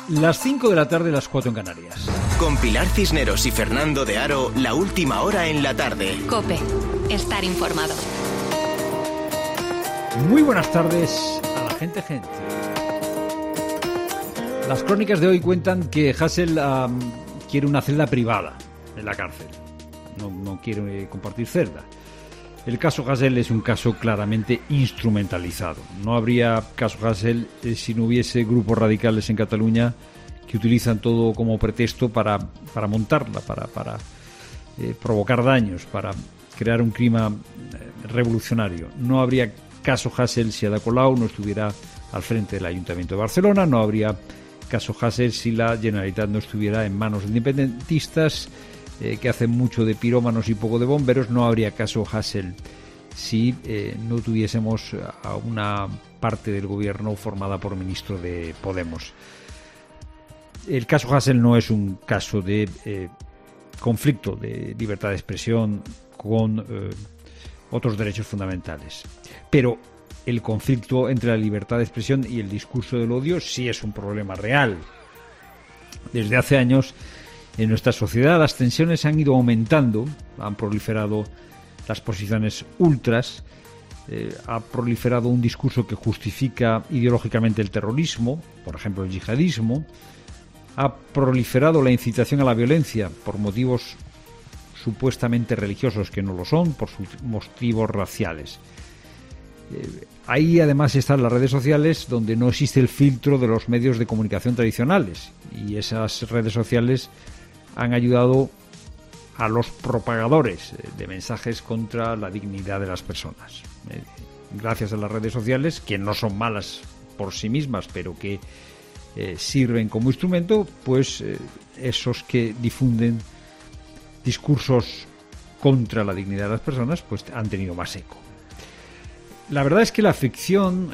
Las 5 de la tarde, las 4 en Canarias. Con Pilar Cisneros y Fernando de Aro, la última hora en la tarde. COPE. Estar informado. Muy buenas tardes a la gente. Las crónicas de hoy cuentan que Hasél quiere una celda privada en la cárcel. No quiere compartir celda. El caso Hasél es un caso claramente instrumentalizado. No habría caso Hasél si no hubiese grupos radicales en Cataluña que utilizan todo como pretexto para montarla, para provocar daños, para crear un clima revolucionario. No habría caso Hasél si Ada Colau no estuviera al frente del Ayuntamiento de Barcelona. No habría caso Hasél si la Generalitat no estuviera en manos de independentistas que hacen mucho de pirómanos y poco de bomberos. No habría caso Hasél si no tuviésemos a una parte del gobierno formada por ministro de Podemos. El caso Hasél no es un caso de conflicto de libertad de expresión con otros derechos fundamentales, pero el conflicto entre la libertad de expresión y el discurso del odio sí es un problema real. Desde hace años en nuestra sociedad las tensiones han ido aumentando, han proliferado las posiciones ultras, ha proliferado un discurso que justifica ideológicamente el terrorismo, por ejemplo el yihadismo, ha proliferado la incitación a la violencia por motivos supuestamente religiosos que no lo son, por motivos raciales. Ahí además están las redes sociales, donde no existe el filtro de los medios de comunicación tradicionales, y esas redes sociales han ayudado a los propagadores de mensajes contra la dignidad de las personas. Gracias a las redes sociales, que no son malas por sí mismas, pero que sirven como instrumento, pues esos que difunden discursos contra la dignidad de las personas, pues han tenido más eco. La verdad es que la fricción,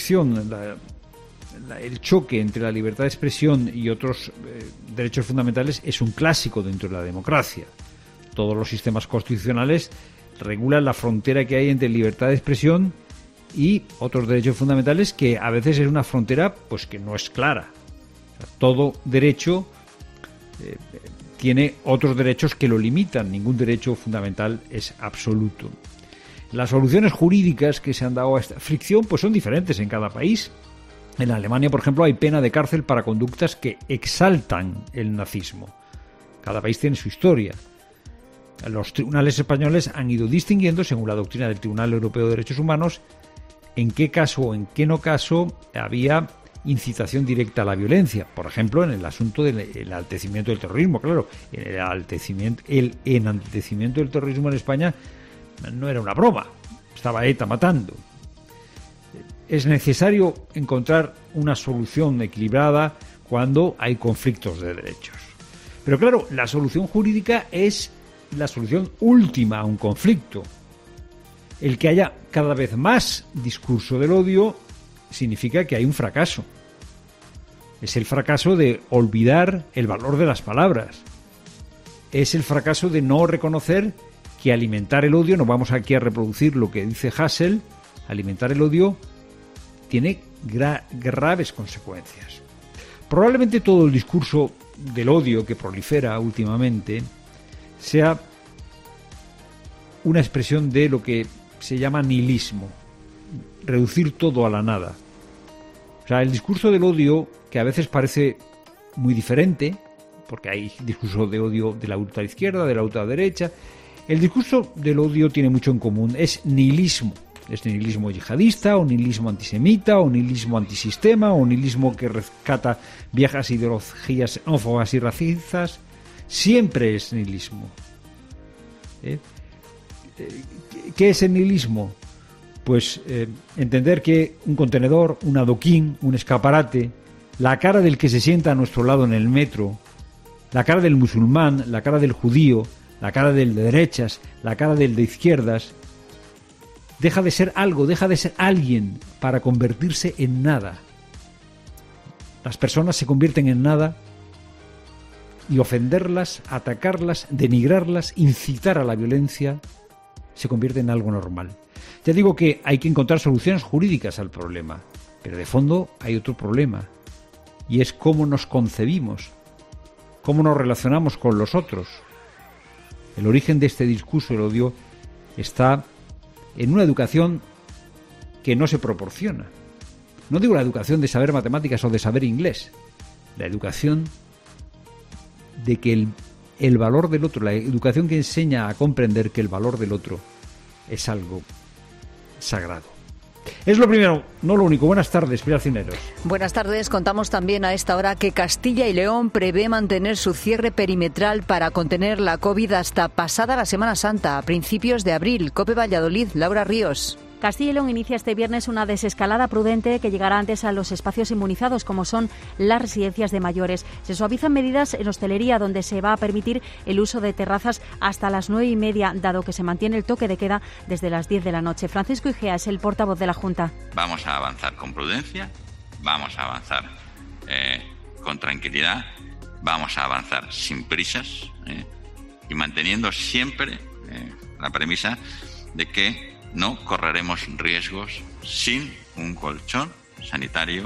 el choque entre la libertad de expresión y otros derechos fundamentales es un clásico dentro de la democracia. Todos los sistemas constitucionales regulan la frontera que hay entre libertad de expresión y otros derechos fundamentales, que a veces es una frontera pues que no es clara. O sea, todo derecho tiene otros derechos que lo limitan. Ningún derecho fundamental es absoluto. Las soluciones jurídicas que se han dado a esta fricción pues son diferentes en cada país. En Alemania, por ejemplo, hay pena de cárcel para conductas que exaltan el nazismo. Cada país tiene su historia. Los tribunales españoles han ido distinguiendo, según la doctrina del Tribunal Europeo de Derechos Humanos, en qué caso o en qué no caso había incitación directa a la violencia. Por ejemplo, en el asunto del enaltecimiento del terrorismo. Claro, el enaltecimiento del terrorismo en España no era una broma. Estaba ETA matando. Es necesario encontrar una solución equilibrada cuando hay conflictos de derechos. Pero claro, la solución jurídica es la solución última a un conflicto. El que haya cada vez más discurso del odio significa que hay un fracaso. Es el fracaso de olvidar el valor de las palabras. Es el fracaso de no reconocer que alimentar el odio, no vamos aquí a reproducir lo que dice Hasél, alimentar el odio tiene graves consecuencias. Probablemente todo el discurso del odio que prolifera últimamente sea una expresión de lo que se llama nihilismo, reducir todo a la nada. O sea, el discurso del odio, que a veces parece muy diferente, porque hay discurso de odio de la ultraizquierda, de la ultraderecha, el discurso del odio tiene mucho en común, es nihilismo. Es nihilismo yihadista, o nihilismo antisemita, o nihilismo antisistema, o nihilismo que rescata viejas ideologías xenófobas y racistas. Siempre es nihilismo. ¿Qué es el nihilismo? Pues entender que un contenedor, un adoquín, un escaparate, la cara del que se sienta a nuestro lado en el metro, la cara del musulmán, la cara del judío, la cara del de derechas, la cara del de izquierdas, deja de ser algo, deja de ser alguien para convertirse en nada. Las personas se convierten en nada y ofenderlas, atacarlas, denigrarlas, incitar a la violencia se convierte en algo normal. Ya digo que hay que encontrar soluciones jurídicas al problema, pero de fondo hay otro problema. y es cómo nos concebimos, cómo nos relacionamos con los otros. El origen de este discurso del odio está en una educación que no se proporciona. No digo la educación de saber matemáticas o de saber inglés, la educación de que el valor del otro, la educación que enseña a comprender que el valor del otro es algo sagrado. Es lo primero, no lo único. Buenas tardes, Pilar Cisneros. Buenas tardes. Contamos también a esta hora que Castilla y León prevé mantener su cierre perimetral para contener la COVID hasta pasada la Semana Santa, a principios de abril. COPE Valladolid, Laura Ríos. Castilla y León inicia este viernes una desescalada prudente que llegará antes a los espacios inmunizados, como son las residencias de mayores. Se suavizan medidas en hostelería, donde se va a permitir el uso de terrazas hasta las 9:30, dado que se mantiene el toque de queda desde las 10 de la noche. Francisco Igea es el portavoz de la Junta. Vamos a avanzar con prudencia, vamos a avanzar con tranquilidad, vamos a avanzar sin prisas y manteniendo siempre la premisa de que no correremos riesgos sin un colchón sanitario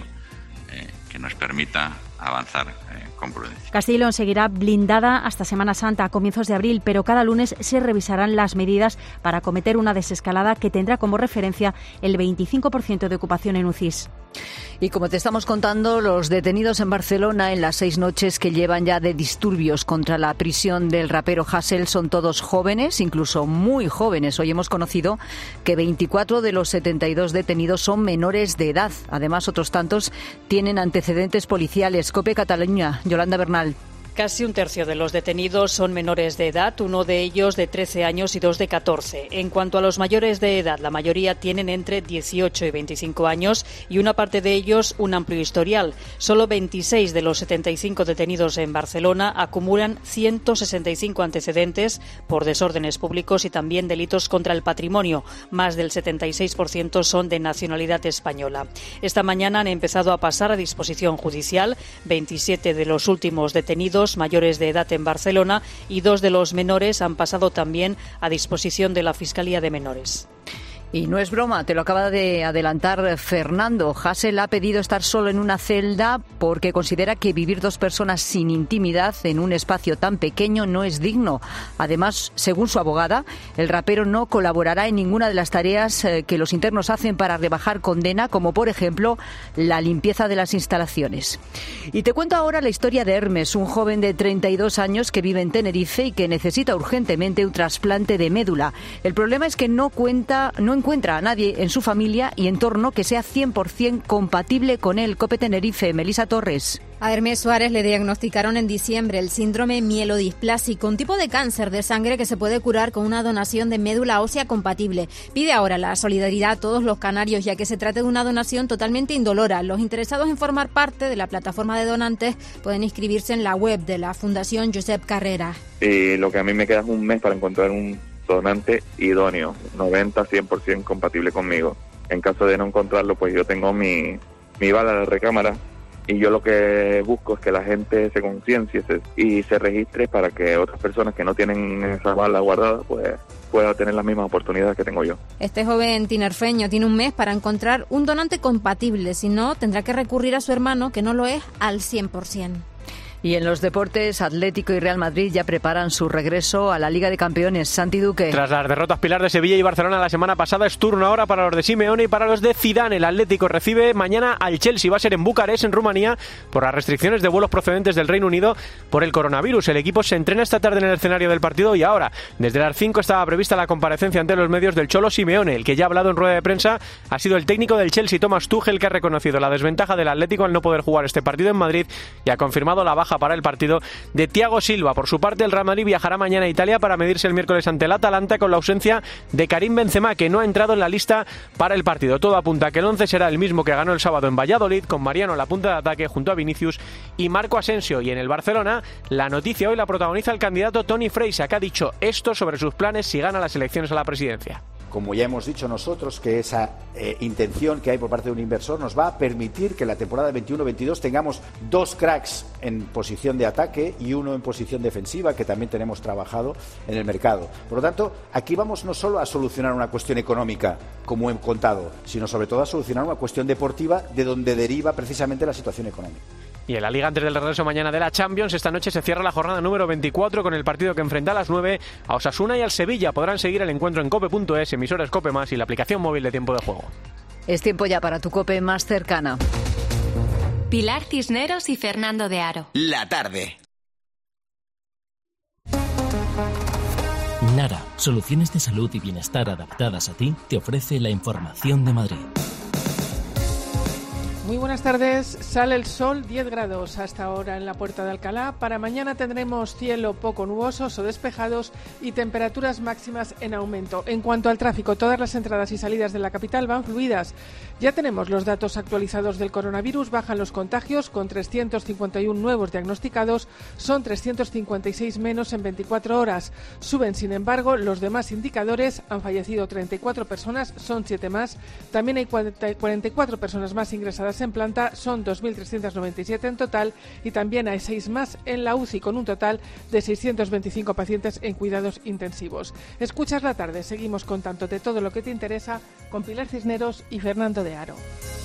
que nos permita avanzar con prudencia. Castilla y León seguirá blindada hasta Semana Santa, a comienzos de abril, pero cada lunes se revisarán las medidas para acometer una desescalada que tendrá como referencia el 25% de ocupación en UCIs. Y como te estamos contando, los detenidos en Barcelona en las 6 noches que llevan ya de disturbios contra la prisión del rapero Hasél son todos jóvenes, incluso muy jóvenes. Hoy hemos conocido que 24 de los 72 detenidos son menores de edad. Además, otros tantos tienen antecedentes policiales. COPE Cataluña, Yolanda Bernal. Casi un tercio de los detenidos son menores de edad, uno de ellos de 13 años y 2 de 14. En cuanto a los mayores de edad, la mayoría tienen entre 18 y 25 años y una parte de ellos un amplio historial. Solo 26 de los 75 detenidos en Barcelona acumulan 165 antecedentes por desórdenes públicos y también delitos contra el patrimonio. Más del 76% son de nacionalidad española. Esta mañana han empezado a pasar a disposición judicial 27 de los últimos detenidos mayores de edad en Barcelona y 2 de los menores han pasado también a disposición de la Fiscalía de Menores. Y no es broma, te lo acaba de adelantar Fernando. Hasél ha pedido estar solo en una celda porque considera que vivir 2 personas sin intimidad en un espacio tan pequeño no es digno. Además, según su abogada, el rapero no colaborará en ninguna de las tareas que los internos hacen para rebajar condena, como por ejemplo la limpieza de las instalaciones. Y te cuento ahora la historia de Hermes, un joven de 32 años que vive en Tenerife y que necesita urgentemente un trasplante de médula. El problema es que no encuentra a nadie en su familia y entorno que sea 100% compatible con él. COPE Tenerife, Melisa Torres. A Hermes Suárez le diagnosticaron en diciembre el síndrome mielodisplásico, un tipo de cáncer de sangre que se puede curar con una donación de médula ósea compatible. Pide ahora la solidaridad a todos los canarios, ya que se trata de una donación totalmente indolora. Los interesados en formar parte de la plataforma de donantes pueden inscribirse en la web de la Fundación Josep Carrera. Lo que a mí me queda es un mes para encontrar un donante idóneo, 90-100% compatible conmigo. En caso de no encontrarlo, pues yo tengo mi bala de recámara y yo lo que busco es que la gente se conciencie y se registre para que otras personas que no tienen esa bala guardada pues puedan tener las mismas oportunidades que tengo yo. Este joven tinerfeño tiene un mes para encontrar un donante compatible, si no tendrá que recurrir a su hermano, que no lo es al 100%. Y en los deportes, Atlético y Real Madrid ya preparan su regreso a la Liga de Campeones. Santi Duque. Tras las derrotas Pilar de Sevilla y Barcelona la semana pasada, es turno ahora para los de Simeone y para los de Zidane. El Atlético recibe mañana al Chelsea. Va a ser en Bucarest, en Rumanía, por las restricciones de vuelos procedentes del Reino Unido por el coronavirus. El equipo se entrena esta tarde en el escenario del partido y ahora, desde las 5 estaba prevista la comparecencia ante los medios del Cholo Simeone. El que ya ha hablado en rueda de prensa ha sido el técnico del Chelsea, Thomas Tuchel, que ha reconocido la desventaja del Atlético al no poder jugar este partido en Madrid y ha confirmado la baja para el partido de Thiago Silva. Por su parte, el Real Madrid viajará mañana a Italia para medirse el miércoles ante el Atalanta con la ausencia de Karim Benzema, que no ha entrado en la lista para el partido. Todo apunta a que el 11 será el mismo que ganó el sábado en Valladolid, con Mariano en la punta de ataque junto a Vinicius y Marco Asensio. Y en el Barcelona, la noticia hoy la protagoniza el candidato Toni Freixa, que ha dicho esto sobre sus planes si gana las elecciones a la presidencia. Como ya hemos dicho nosotros, que esa intención que hay por parte de un inversor nos va a permitir que en la temporada 21-22 tengamos 2 cracks en posición de ataque y 1 en posición defensiva, que también tenemos trabajado en el mercado. Por lo tanto, aquí vamos no solo a solucionar una cuestión económica, como he contado, sino sobre todo a solucionar una cuestión deportiva de donde deriva precisamente la situación económica. Y en la Liga, antes del regreso mañana de la Champions, esta noche se cierra la jornada número 24 con el partido que enfrenta a las 9 a Osasuna y al Sevilla. Podrán seguir el encuentro en cope.es, emisoras Cope Más y la aplicación móvil de Tiempo de Juego. Es tiempo ya para tu Cope más cercana. Pilar Cisneros y Fernando de Aro. La tarde. Nara, soluciones de salud y bienestar adaptadas a ti, te ofrece la información de Madrid. Muy buenas tardes. Sale el sol, 10 grados hasta ahora en la Puerta de Alcalá. Para mañana tendremos cielo poco nubosos o despejados y temperaturas máximas en aumento. En cuanto al tráfico, todas las entradas y salidas de la capital van fluidas. Ya tenemos los datos actualizados del coronavirus. Bajan los contagios con 351 nuevos diagnosticados. Son 356 menos en 24 horas. Suben, sin embargo, los demás indicadores. Han fallecido 34 personas, son 7 más. También hay 44 personas más ingresadas en planta, son 2.397 en total, y también hay 6 más en la UCI, con un total de 625 pacientes en cuidados intensivos. Escuchas la tarde, seguimos contándote todo lo que te interesa con Pilar Cisneros y Fernando de Aro.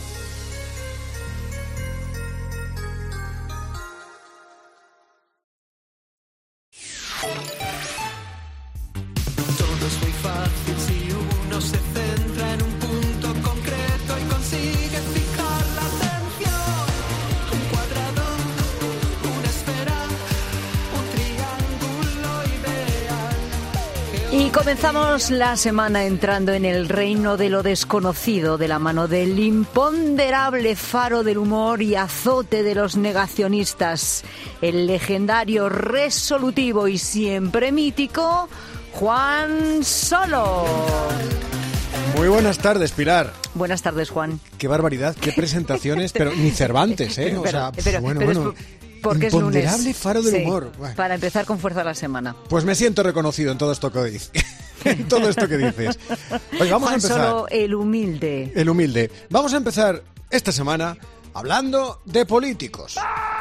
Todo es muy fácil si uno se centra en un punto concreto y consigue fijar la atención. Un cuadrado, una esfera, un triángulo ideal. Y comenzamos la semana entrando en el reino de lo desconocido, de la mano del imponderable faro del humor y azote de los negacionistas, el legendario, resolutivo y siempre mítico Juan Solo. Muy buenas tardes, Pilar. Buenas tardes, Juan. Qué barbaridad, qué presentaciones, pero ni Cervantes, ¿eh? O sea, bueno. Porque es lunes. Imponderable faro del humor. Bueno. Para empezar con fuerza la semana. Pues me siento reconocido en todo esto que dices. En todo esto que dices. Oye, vamos Juan a empezar. Solo, el humilde. El humilde. Vamos a empezar esta semana hablando de políticos.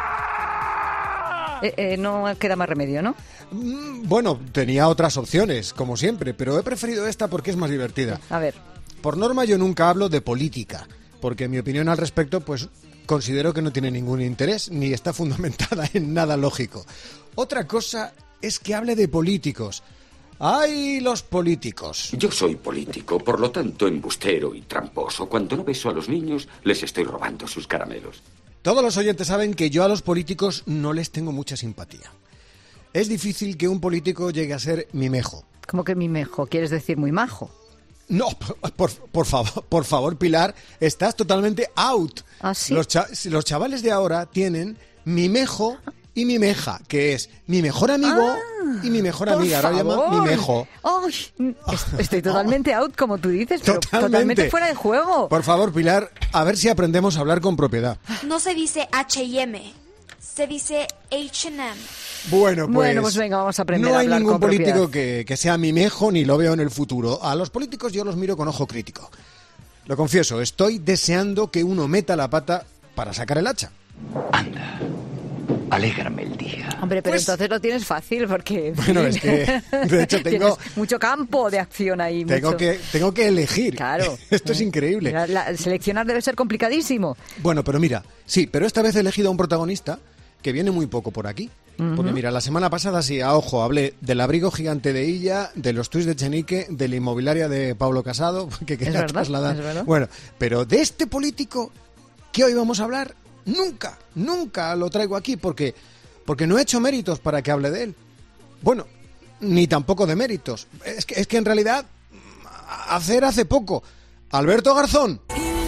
No queda más remedio, ¿no? Bueno, tenía otras opciones, como siempre, pero he preferido esta porque es más divertida. A ver. Por norma yo nunca hablo de política, porque mi opinión al respecto, pues considero que no tiene ningún interés ni está fundamentada en nada lógico. Otra cosa es que hable de políticos. ¡Ay, los políticos! Yo soy político, por lo tanto embustero y tramposo. Cuando no beso a los niños, les estoy robando sus caramelos. Todos los oyentes saben que yo a los políticos no les tengo mucha simpatía. Es difícil que un político llegue a ser mimejo. ¿Cómo que mimejo? ¿Quieres decir muy majo? No, por favor, Pilar, estás totalmente out. ¿Ah, sí? Los chavales de ahora tienen mimejo y mimeja, que es mi mejor amigo y mi mejor amiga. Ahora llama mimejo. Estoy totalmente out, como tú dices, pero totalmente fuera de juego. Por favor, Pilar, a ver si aprendemos a hablar con propiedad. No se dice H&M, se dice H&M. Bueno, pues venga, vamos a aprender a hablar No hay ningún con político que sea mimejo ni lo veo en el futuro. A los políticos yo los miro con ojo crítico. Lo confieso, estoy deseando que uno meta la pata para sacar el hacha. Anda, alégrame el día. Hombre, pero entonces lo tienes fácil porque... Bueno, es que de hecho tengo... Tienes mucho campo de acción ahí. Tengo que elegir. Claro. Esto es increíble. Seleccionar debe ser complicadísimo. Bueno, pero mira, sí, pero esta vez he elegido a un protagonista que viene muy poco por aquí. Porque mira, la semana pasada sí, a ojo, hablé del abrigo gigante de Illa, de los tuits de Chenique, de la inmobiliaria de Pablo Casado, que quería trasladar. Bueno, pero de este político que hoy vamos a hablar, nunca lo traigo aquí, porque no he hecho méritos para que hable de él. Bueno, ni tampoco de méritos. Es que en realidad, hace poco, Alberto Garzón.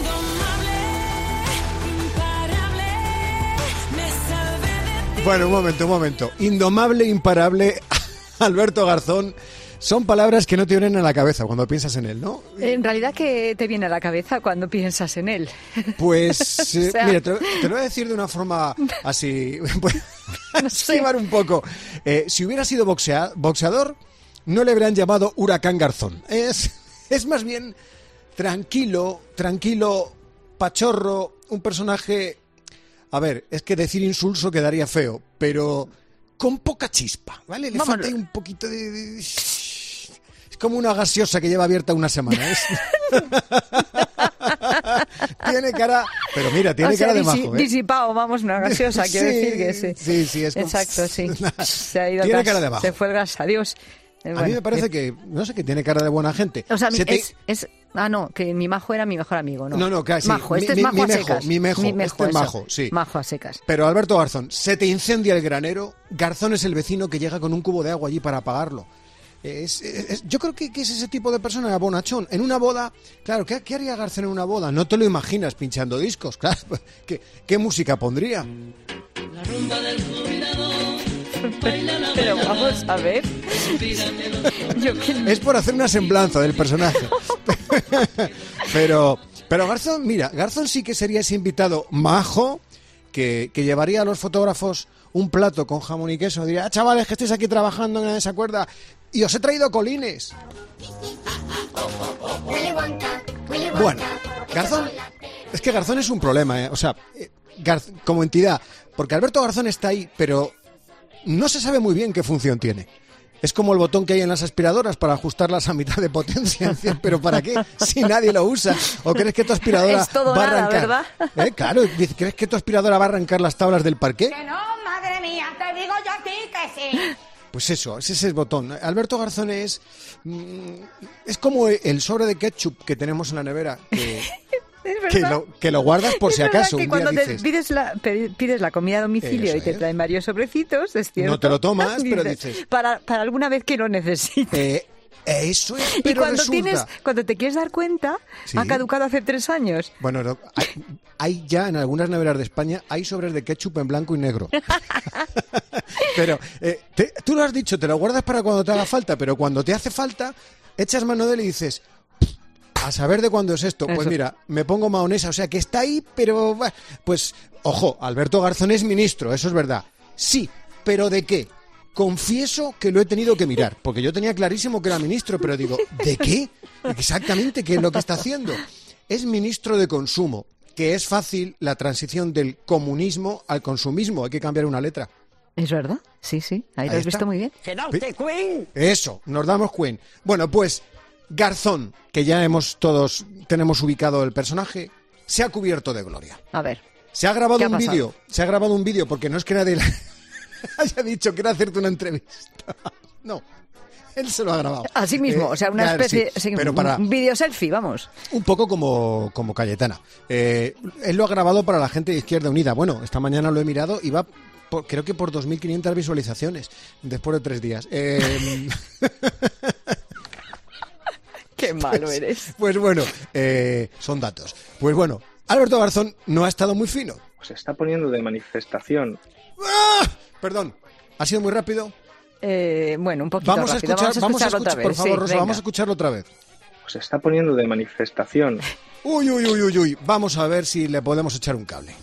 Bueno, un momento. Indomable, imparable, Alberto Garzón. Son palabras que no te vienen a la cabeza cuando piensas en él, ¿no? En realidad, ¿qué te viene a la cabeza cuando piensas en él? Pues, mira, te lo voy a decir de una forma así, para esquivar un poco. Si hubiera sido boxeador, no le habrían llamado Huracán Garzón. Es más bien tranquilo, pachorro, un personaje... A ver, es que decir insulso quedaría feo, pero con poca chispa, ¿vale? Le falta ahí un poquito de... Es como una gaseosa que lleva abierta una semana. Tiene cara... Pero mira, tiene cara de majo, ¿eh? Disipado, vamos, una gaseosa, quiero decir que sí. Sí, es como... Exacto, sí. Se ha ido tiene gas, cara de majo. se fue el gas, adiós. A mí me parece que, no sé, que tiene cara de buena gente. O sea, que mi majo era mi mejor amigo, ¿no? No, casi. Majo, este es majo a secas. Mi mejo, este es majo, sí. Majo a secas. Pero Alberto Garzón, se te incendia el granero, Garzón es el vecino que llega con un cubo de agua allí para apagarlo. Yo creo que es ese tipo de persona bonachón. En una boda, claro, ¿qué haría Garzón en una boda? No te lo imaginas pinchando discos, claro. ¿Qué música pondría? La rumba del jubilador. Pero vamos a ver. Es por hacer una semblanza del personaje. Pero Garzón, mira, Garzón sí que sería ese invitado majo que llevaría a los fotógrafos un plato con jamón y queso. Diría, chavales, que estáis aquí trabajando en esa cuerda y os he traído colines. Bueno, Garzón, es que Garzón es un problema, o sea, como entidad, porque Alberto Garzón está ahí, pero no se sabe muy bien qué función tiene. Es como el botón que hay en las aspiradoras para ajustarlas a mitad de potencia. ¿Pero para qué? Si nadie lo usa. ¿O crees que tu aspiradora va a arrancar? ¿Verdad? Claro, ¿crees que tu aspiradora va a arrancar las tablas del parqué? Que no, madre mía, te digo yo a ti que sí. Pues eso, ese es el botón. Alberto Garzón es como el sobre de ketchup que tenemos en la nevera, que lo guardas por si acaso. Que un cuando día te dices, pides la comida a domicilio eso y te es. traen varios sobrecitos, es cierto. No te lo tomas, pero dices... Para alguna vez que lo necesites. Eso es, y pero cuando resulta... cuando te quieres dar cuenta, Sí. ha caducado hace 3 años. Bueno, hay ya en algunas neveras de España, hay sobres de ketchup en blanco y negro. Pero tú lo has dicho, te lo guardas para cuando te haga falta, pero cuando te hace falta, echas mano de él y dices... A saber de cuándo es esto. Pues Eso. mira, me pongo mahonesa, o sea que está ahí, pero... Pues, ojo, Alberto Garzón es ministro, eso es verdad. Sí, pero ¿de qué? Confieso que lo he tenido que mirar, porque yo tenía clarísimo que era ministro, pero digo, ¿de qué? Exactamente, ¿qué es lo que está haciendo? Es ministro de Consumo, que es fácil la transición del comunismo al consumismo, hay que cambiar una letra. ¿Es verdad? Sí, ahí lo has visto muy bien. Eso, nos damos cuenta. Bueno, pues Garzón, que ya tenemos ubicado el personaje, se ha cubierto de gloria. A ver. Se ha grabado ¿Qué ha un pasado? vídeo. Se ha grabado un vídeo porque no es que nadie haya dicho que era hacerte una entrevista. No, él se lo ha grabado. Así mismo, o sea, una claro, especie, sí, pero un video selfie, vamos. Un poco como Cayetana. Él lo ha grabado para la gente de Izquierda Unida. Bueno, esta mañana lo he mirado y va, creo que por 2.500 visualizaciones después de 3 días. Qué malo eres. Pues bueno, son datos. Pues bueno, Alberto Garzón no ha estado muy fino. Se está poniendo de manifestación. ¡Ah! Perdón, ¿ha sido muy rápido? Bueno, un poquito vamos rápido. a escuchar, otra vez. por favor, Sí, Rosa, venga. vamos a escucharlo otra vez. Se está poniendo de manifestación. Uy. Vamos a ver si le podemos echar un cable.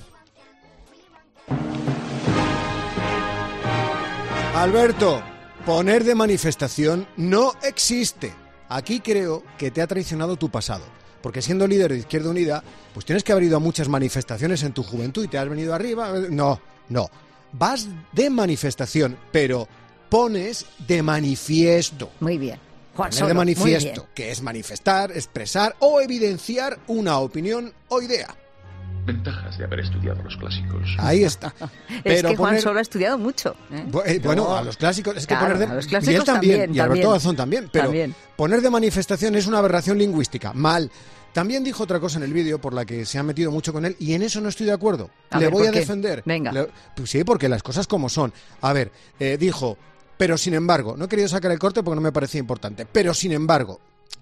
Alberto, poner de manifestación no existe. Aquí creo que te ha traicionado tu pasado. Porque siendo líder de Izquierda Unida, pues tienes que haber ido a muchas manifestaciones en tu juventud y te has venido arriba. No. Vas de manifestación, pero pones de manifiesto. Muy bien. Juan Poner Solo, de muy manifiesto, bien. que es manifestar, expresar o evidenciar una opinión o idea. Ventajas de haber estudiado los clásicos. Ahí está. Es que Juan Solo ha estudiado mucho. Bueno, a los clásicos, es que Claro, poner de... a los y clásicos él también, también, y Alberto también. Garzón también, pero También. poner de manifestación es una aberración lingüística. Mal. También dijo otra cosa en el vídeo por la que se ha metido mucho con él y en eso no estoy de acuerdo. A Le ver, voy ¿por a qué? defender. Venga. Pues sí, porque las cosas como son. A ver, dijo, pero sin embargo, no he querido sacar el corte porque no me parecía importante, pero sin embargo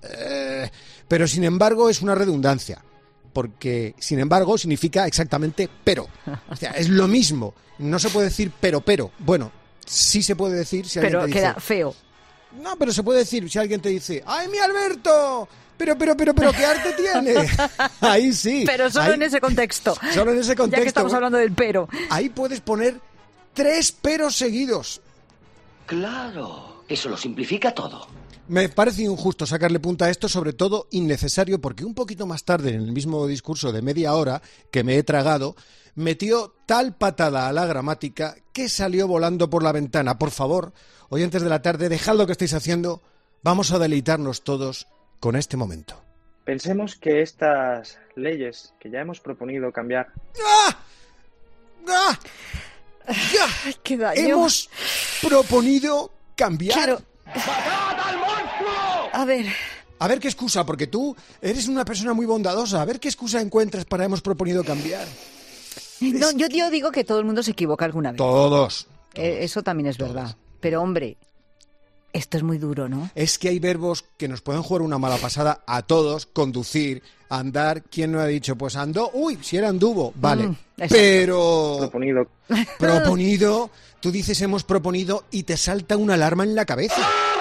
es una redundancia. Porque, sin embargo, significa exactamente pero. O sea, es lo mismo. No se puede decir pero. Bueno, sí se puede decir si alguien Pero te dice... queda feo. No, pero se puede decir si alguien te dice ¡ay, mi Alberto! Pero, ¿qué arte tiene? Ahí sí. Pero solo ahí, en ese contexto. Solo en ese contexto. Ya que estamos hablando del pero. Ahí puedes poner 3 peros seguidos. Claro, eso lo simplifica todo. Me parece injusto sacarle punta a esto, sobre todo innecesario, porque un poquito más tarde, en el mismo discurso de media hora que me he tragado, metió tal patada a la gramática que salió volando por la ventana. Por favor, oyentes de la tarde, dejad lo que estáis haciendo, vamos a deleitarnos todos con este momento. Pensemos que estas leyes que ya hemos proponido cambiar... ¡Qué daño! Hemos proponido cambiar... Claro. A ver qué excusa, porque tú eres una persona muy bondadosa. A ver qué excusa encuentras para hemos proponido cambiar. No, yo digo que todo el mundo se equivoca alguna vez. Todos. Eso también es verdad. Pero, hombre, esto es muy duro, ¿no? Es que hay verbos que nos pueden jugar una mala pasada a todos. Conducir, andar. ¿Quién no ha dicho? Pues andó. Uy, si era anduvo. Vale. Pero... Proponido. Tú dices hemos proponido y te salta una alarma en la cabeza.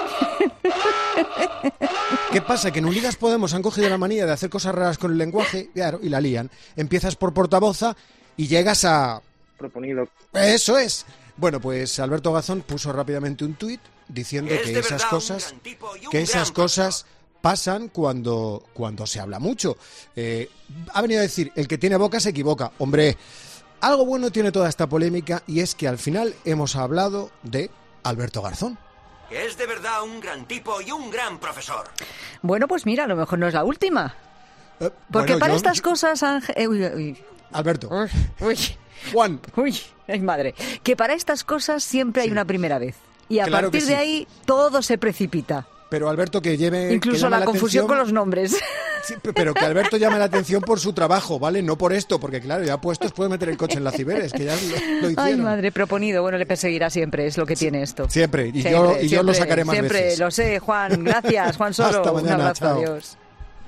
¿Qué pasa? Que en Unidas Podemos han cogido la manía de hacer cosas raras con el lenguaje, claro, y la lían. Empiezas por portavoza y llegas a... Proponido. Eso es. Bueno, pues Alberto Garzón puso rápidamente un tuit diciendo que esas cosas pasan cuando se habla mucho. Ha venido a decir, el que tiene boca se equivoca. Hombre, algo bueno tiene toda esta polémica y es que al final hemos hablado de Alberto Garzón. Que es de verdad un gran tipo y un gran profesor. Bueno, pues mira, a lo mejor no es la última. Porque para estas cosas, Ángel... Alberto. Juan. Ay, madre. Que para estas cosas siempre hay una primera vez. Y a partir de ahí todo se precipita. Pero Alberto que lleve... Incluso la confusión con los nombres. Sí, pero que Alberto llame la atención por su trabajo, ¿vale? No por esto, porque claro, ya puestos puede meter el coche en la Ciberes, que ya lo hicieron. Ay, madre, proponido. Bueno, le perseguirá siempre, es lo que tiene esto. Siempre, y yo lo sacaré más veces. Siempre, lo sé, Juan. Gracias, Juan Solo. Hasta mañana, un abrazo, chao. Adiós.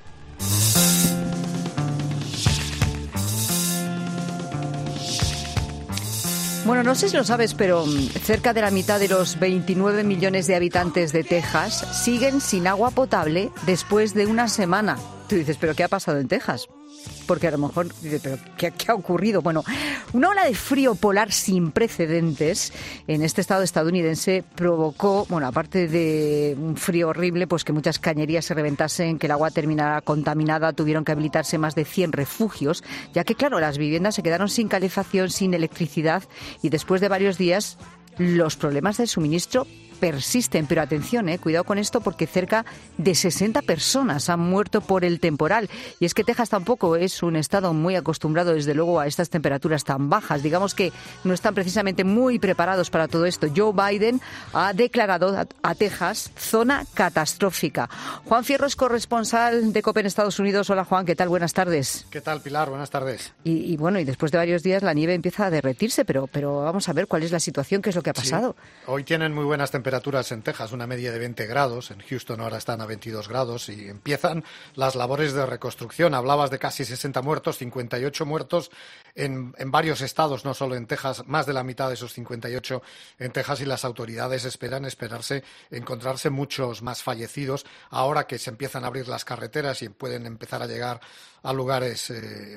Bueno, no sé si lo sabes, pero cerca de la mitad de los 29 millones de habitantes de Texas siguen sin agua potable después de una semana. Tú dices, ¿pero qué ha pasado en Texas? Porque a lo mejor dices, ¿pero qué ha ocurrido? Bueno, una ola de frío polar sin precedentes en este estado estadounidense provocó, bueno, aparte de un frío horrible, pues que muchas cañerías se reventasen, que el agua terminara contaminada, tuvieron que habilitarse más de 100 refugios, ya que, claro, las viviendas se quedaron sin calefacción, sin electricidad y después de varios días los problemas del suministro persisten, pero atención, cuidado con esto porque cerca de 60 personas han muerto por el temporal. Y es que Texas tampoco es un estado muy acostumbrado, desde luego, a estas temperaturas tan bajas. Digamos que no están precisamente muy preparados para todo esto. Joe Biden ha declarado a Texas zona catastrófica. Juan Fierro es corresponsal de COPE en Estados Unidos. Hola, Juan, ¿qué tal? Buenas tardes. ¿Qué tal, Pilar? Buenas tardes. Y bueno, y después de varios días la nieve empieza a derretirse, pero vamos a ver cuál es la situación, qué es lo que ha pasado. Sí. Hoy tienen muy buenas temperaturas en Texas, una media de 20 grados. En Houston ahora están a 22 grados y empiezan las labores de reconstrucción. Hablabas de casi 60 muertos, 58 muertos en varios estados, no solo en Texas, más de la mitad de esos 58 en Texas, y las autoridades esperarse encontrarse muchos más fallecidos ahora que se empiezan a abrir las carreteras y pueden empezar a llegar a lugares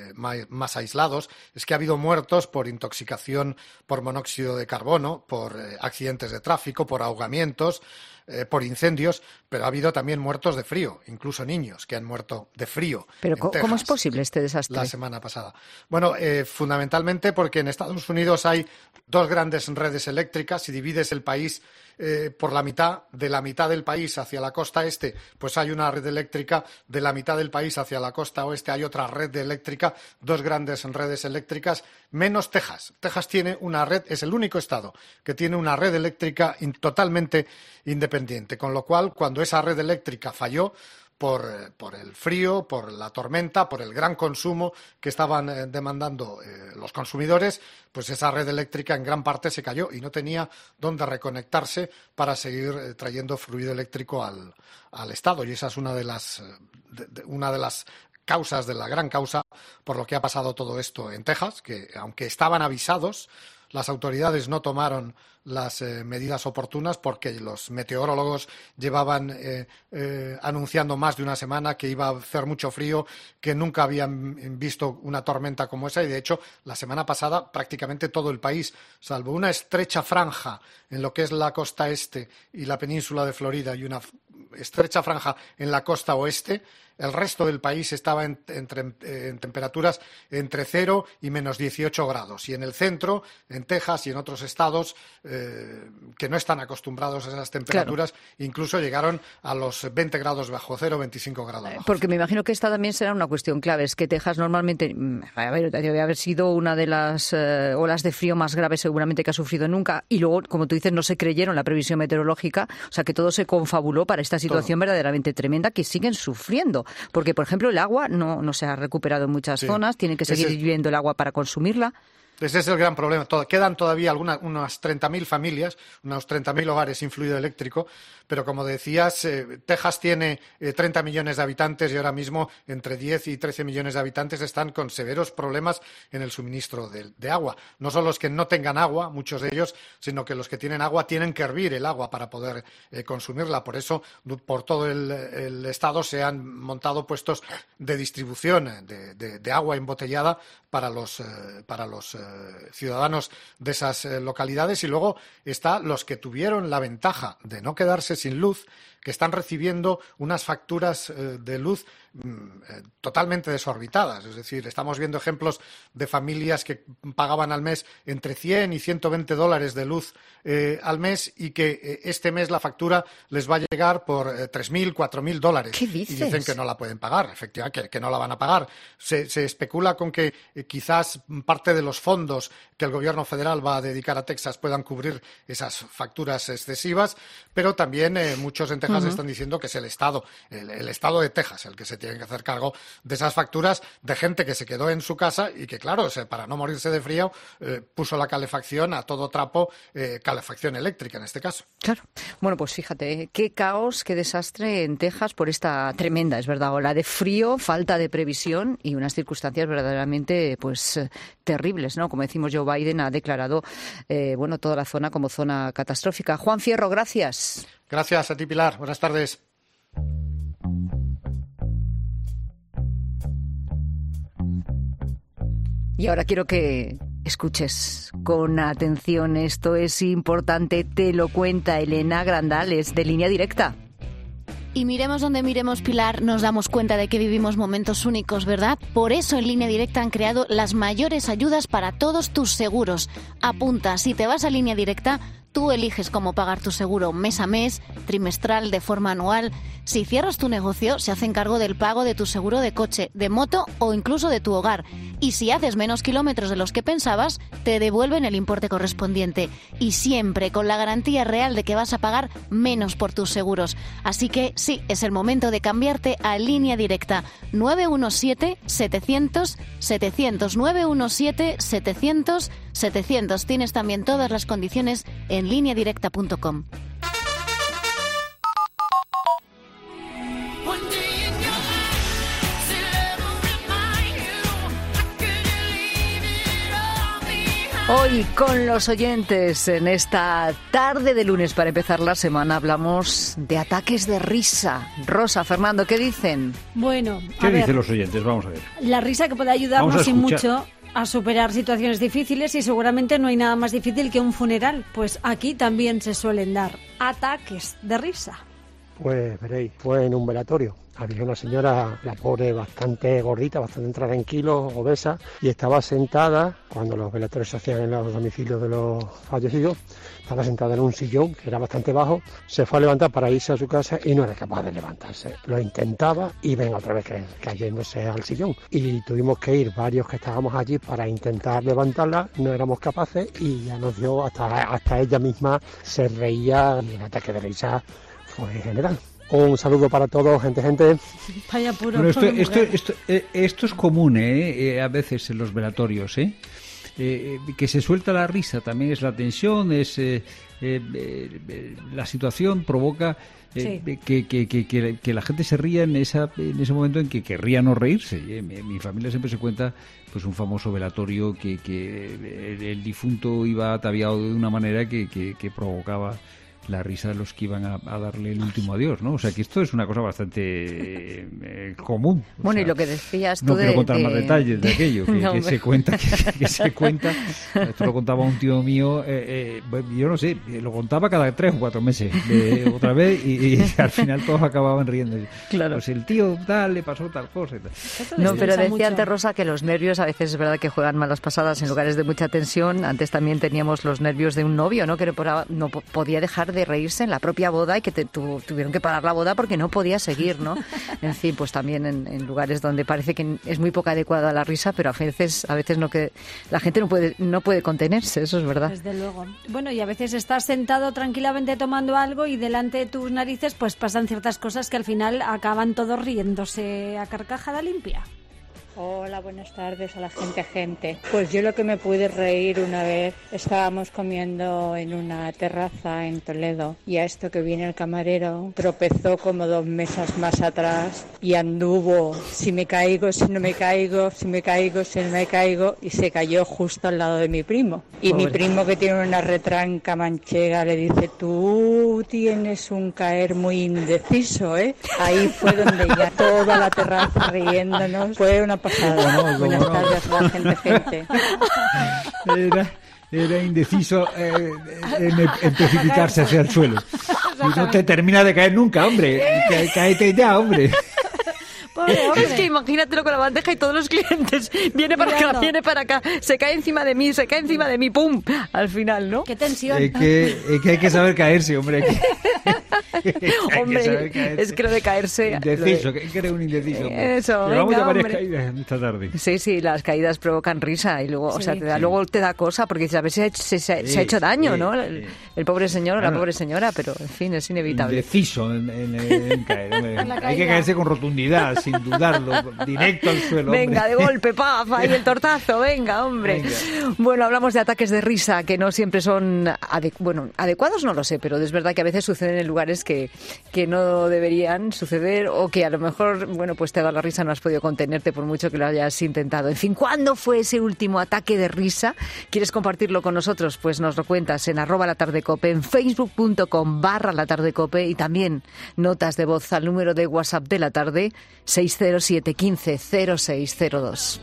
más aislados. Es que ha habido muertos por intoxicación por monóxido de carbono, por accidentes de tráfico, por ahogamientos, por incendios, pero ha habido también muertos de frío, incluso niños que han muerto de frío. ¿Pero cómo es posible este desastre? La semana pasada. Bueno, fundamentalmente porque en Estados Unidos hay dos grandes redes eléctricas. Si divides el país por la mitad, de la mitad del país hacia la costa este, pues hay una red eléctrica, de la mitad del país hacia la costa oeste hay otra red eléctrica, dos grandes redes eléctricas, menos Texas. Texas tiene una red, es el único estado que tiene una red eléctrica totalmente independiente, con lo cual, cuando esa red eléctrica falló, por el frío, por la tormenta, por el gran consumo que estaban demandando los consumidores, pues esa red eléctrica en gran parte se cayó y no tenía dónde reconectarse para seguir trayendo fluido eléctrico al Estado. Y esa es una de las causas, de la gran causa por lo que ha pasado todo esto en Texas, que aunque estaban avisados, las autoridades no tomaron las medidas oportunas porque los meteorólogos llevaban anunciando más de una semana que iba a hacer mucho frío, que nunca habían visto una tormenta como esa, y de hecho la semana pasada prácticamente todo el país, salvo una estrecha franja en lo que es la costa este y la península de Florida y una estrecha franja en la costa oeste, el resto del país estaba en temperaturas entre 0 y menos 18 grados. Y en el centro, en Texas y en otros estados, que no están acostumbrados a esas temperaturas, incluso llegaron a los 20 grados bajo cero, 25 grados bajo Porque me imagino que esta también será una cuestión clave. Es que Texas normalmente, debe haber sido una de las olas de frío más graves seguramente que ha sufrido nunca. Y luego, como tú dices, no se creyeron la previsión meteorológica. O sea, que todo se confabuló para esta situación verdaderamente tremenda que siguen sufriendo. Porque, por ejemplo, el agua no se ha recuperado en muchas zonas. Tienen que seguir hirviendo el agua para consumirla. Ese es el gran problema. Quedan todavía unas 30.000 familias, unos 30.000 hogares sin fluido eléctrico, pero como decías, Texas tiene 30 millones de habitantes y ahora mismo entre 10 y 13 millones de habitantes están con severos problemas en el suministro de agua. No son los que no tengan agua, muchos de ellos, sino que los que tienen agua tienen que hervir el agua para poder consumirla. Por eso, por todo el estado se han montado puestos de distribución de agua embotellada para los ciudadanos de esas localidades, y luego están los que tuvieron la ventaja de no quedarse sin luz, que están recibiendo unas facturas de luz totalmente desorbitadas. Es decir, estamos viendo ejemplos de familias que pagaban al mes entre 100 y 120 dólares de luz al mes, y que este mes la factura les va a llegar por 3.000, 4.000 dólares. ¿Qué dices? Y dicen que no la pueden pagar, efectivamente, que no la van a pagar. Se especula con que quizás parte de los fondos que el gobierno federal va a dedicar a Texas puedan cubrir esas facturas excesivas, pero también muchos en Texas están diciendo que es el estado de Texas el que se tiene que hacer cargo de esas facturas de gente que se quedó en su casa y que, claro, para no morirse de frío, puso la calefacción a todo trapo, calefacción eléctrica en este caso. Claro. Bueno, pues fíjate, qué caos, qué desastre en Texas por esta tremenda, es verdad, ola de frío, falta de previsión y unas circunstancias verdaderamente terribles, ¿no? Como decimos, Joe Biden ha declarado toda la zona como zona catastrófica. Juan Fierro, gracias. Gracias a ti, Pilar. Buenas tardes. Y ahora quiero que escuches con atención. Esto es importante. Te lo cuenta Elena Grandales, de Línea Directa. Y miremos donde miremos, Pilar, nos damos cuenta de que vivimos momentos únicos, ¿verdad? Por eso en Línea Directa han creado las mayores ayudas para todos tus seguros. Apunta, si te vas a Línea Directa, tú eliges cómo pagar tu seguro mes a mes, trimestral, de forma anual. Si cierras tu negocio, se hacen cargo del pago de tu seguro de coche, de moto o incluso de tu hogar. Y si haces menos kilómetros de los que pensabas, te devuelven el importe correspondiente. Y siempre con la garantía real de que vas a pagar menos por tus seguros. Así que sí, es el momento de cambiarte a Línea Directa. 917-700-700. 917-700-700. Tienes también todas las condiciones en lineadirecta.com. Hoy con los oyentes en esta tarde de lunes para empezar la semana hablamos de ataques de risa. Rosa, Fernando, ¿qué dicen? Bueno, ¿qué dicen los oyentes? Vamos a ver. La risa que puede ayudarnos y mucho a superar situaciones difíciles, y seguramente no hay nada más difícil que un funeral. Pues aquí también se suelen dar ataques de risa. Pues veréis, fue en un velatorio. Había una señora, la pobre, bastante gordita, bastante entrada en kilos, obesa, y estaba sentada, cuando los velatorios se hacían en los domicilios de los fallecidos, estaba sentada en un sillón que era bastante bajo, se fue a levantar para irse a su casa y no era capaz de levantarse. Lo intentaba y venga otra vez cayéndose al sillón. Y tuvimos que ir varios que estábamos allí para intentar levantarla, no éramos capaces y ya nos dio, hasta ella misma se reía, y el ataque de risa fue general. Un saludo para todos, gente. Vaya puro. Bueno, esto es común, a veces en los velatorios, que se suelta la risa, también es la tensión, la situación provoca que la gente se ría en ese momento en que querría no reírse. Mi familia siempre se cuenta pues un famoso velatorio que el difunto iba ataviado de una manera que provocaba la risa de los que iban a darle el último adiós, ¿no? O sea, que esto es una cosa bastante común. Bueno, sea, y lo que decías tú no quiero contar más detalles de aquello, que se cuenta, que se cuenta. Esto lo contaba un tío mío, yo no sé, lo contaba cada 3 o 4 meses, otra vez, y al final todos acababan riendo. Claro. Pues el tío tal, le pasó tal cosa y tal. No, pero decía antes Rosa que los nervios a veces es verdad que juegan malas pasadas en lugares de mucha tensión. Antes también teníamos los nervios de un novio, ¿no? Que no podía dejar de reírse en la propia boda y que tuvieron que parar la boda porque no podía seguir, ¿no? En fin, pues también en lugares donde parece que es muy poco adecuada la risa, pero a veces no, que la gente no puede contenerse, eso es verdad. Desde luego. Bueno, y a veces estás sentado tranquilamente tomando algo y delante de tus narices pues pasan ciertas cosas que al final acaban todos riéndose a carcajada limpia. Hola, buenas tardes a la gente. Pues yo lo que me pude reír una vez, estábamos comiendo en una terraza en Toledo y a esto que viene el camarero tropezó como 2 mesas más atrás y anduvo, si me caigo, si no me caigo, si me caigo, si no me caigo, y se cayó justo al lado de mi primo. Y mi primo, que tiene una retranca manchega, le dice: tú tienes un caer muy indeciso, ¿eh? Ahí fue donde ya toda la terraza riéndonos, fue una pasada. Buenas tardes a la gente. Era indeciso en precipitarse hacia el suelo. Y no te termina de caer nunca, hombre. Cáete ya, hombre. Es que imagínatelo con la bandeja y todos los clientes. Viene para acá, se cae encima de mí, ¡pum! Al final, ¿no? ¡Qué tensión! Es que hay que saber caerse, hombre. Hombre, es que lo de caerse... Indeciso, ¿qué cree un indeciso? Eso, llevamos ya varias hombre. caídas esta tarde. Sí, las caídas provocan risa y luego, Sí. luego te da cosa porque a veces se ha hecho daño, ¿no? El pobre señor o la pobre señora, pero en fin, es inevitable. Indeciso en caer, hombre. Hay que caerse con rotundidad, sin dudarlo, directo al suelo. Venga, hombre. de golpe, paf, ahí el tortazo, venga, hombre. Venga. Bueno, hablamos de ataques de risa que no siempre son adecuados, no lo sé, pero es verdad que a veces suceden en lugares que no deberían suceder o que a lo mejor, pues te ha dado la risa, no has podido contenerte por mucho que lo hayas intentado. En fin, ¿cuándo fue ese último ataque de risa? ¿Quieres compartirlo con nosotros? Pues nos lo cuentas en @latardecope, en facebook.com/latardecope y también notas de voz al número de WhatsApp de la tarde 607 15 0602.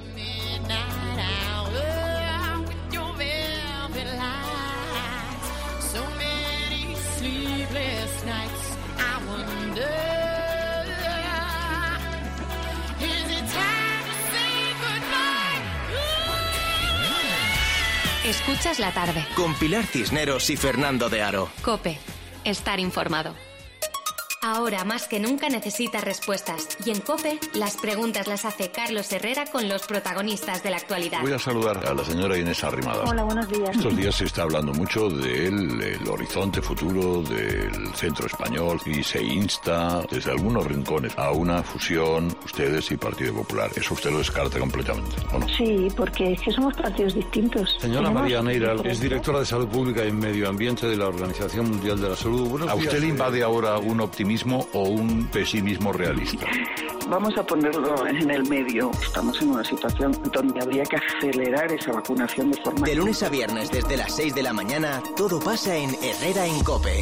Escuchas la tarde. Con Pilar Cisneros y Fernando de Aro. COPE. Estar informado. Ahora más que nunca necesitas respuestas. Y en COPE, las preguntas las hace Carlos Herrera con los protagonistas de la actualidad. Voy a saludar a la señora Inés Arrimadas. Hola, buenos días. Estos días se está hablando mucho del horizonte futuro del centro español y se insta desde algunos rincones a una fusión, ustedes y Partido Popular. ¿Eso usted lo descarta completamente, o no? Sí, porque es que somos partidos distintos. Señora María Neira, es directora de Salud Pública y Medio Ambiente de la Organización Mundial de la Salud. Buenos días. ¿A usted le invade ahora un optimismo o un pesimismo realista? Vamos a ponerlo en el medio. Estamos en una situación donde habría que acelerar esa vacunación de forma... De lunes a viernes desde las 6 de la mañana, todo pasa en Herrera en COPE.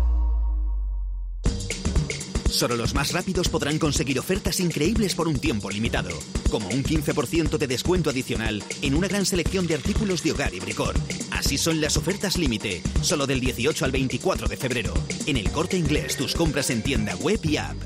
Solo los más rápidos podrán conseguir ofertas increíbles por un tiempo limitado, como un 15% de descuento adicional en una gran selección de artículos de hogar y bricor. Así son las ofertas límite, solo del 18 al 24 de febrero. En El Corte Inglés, tus compras en tienda web y app.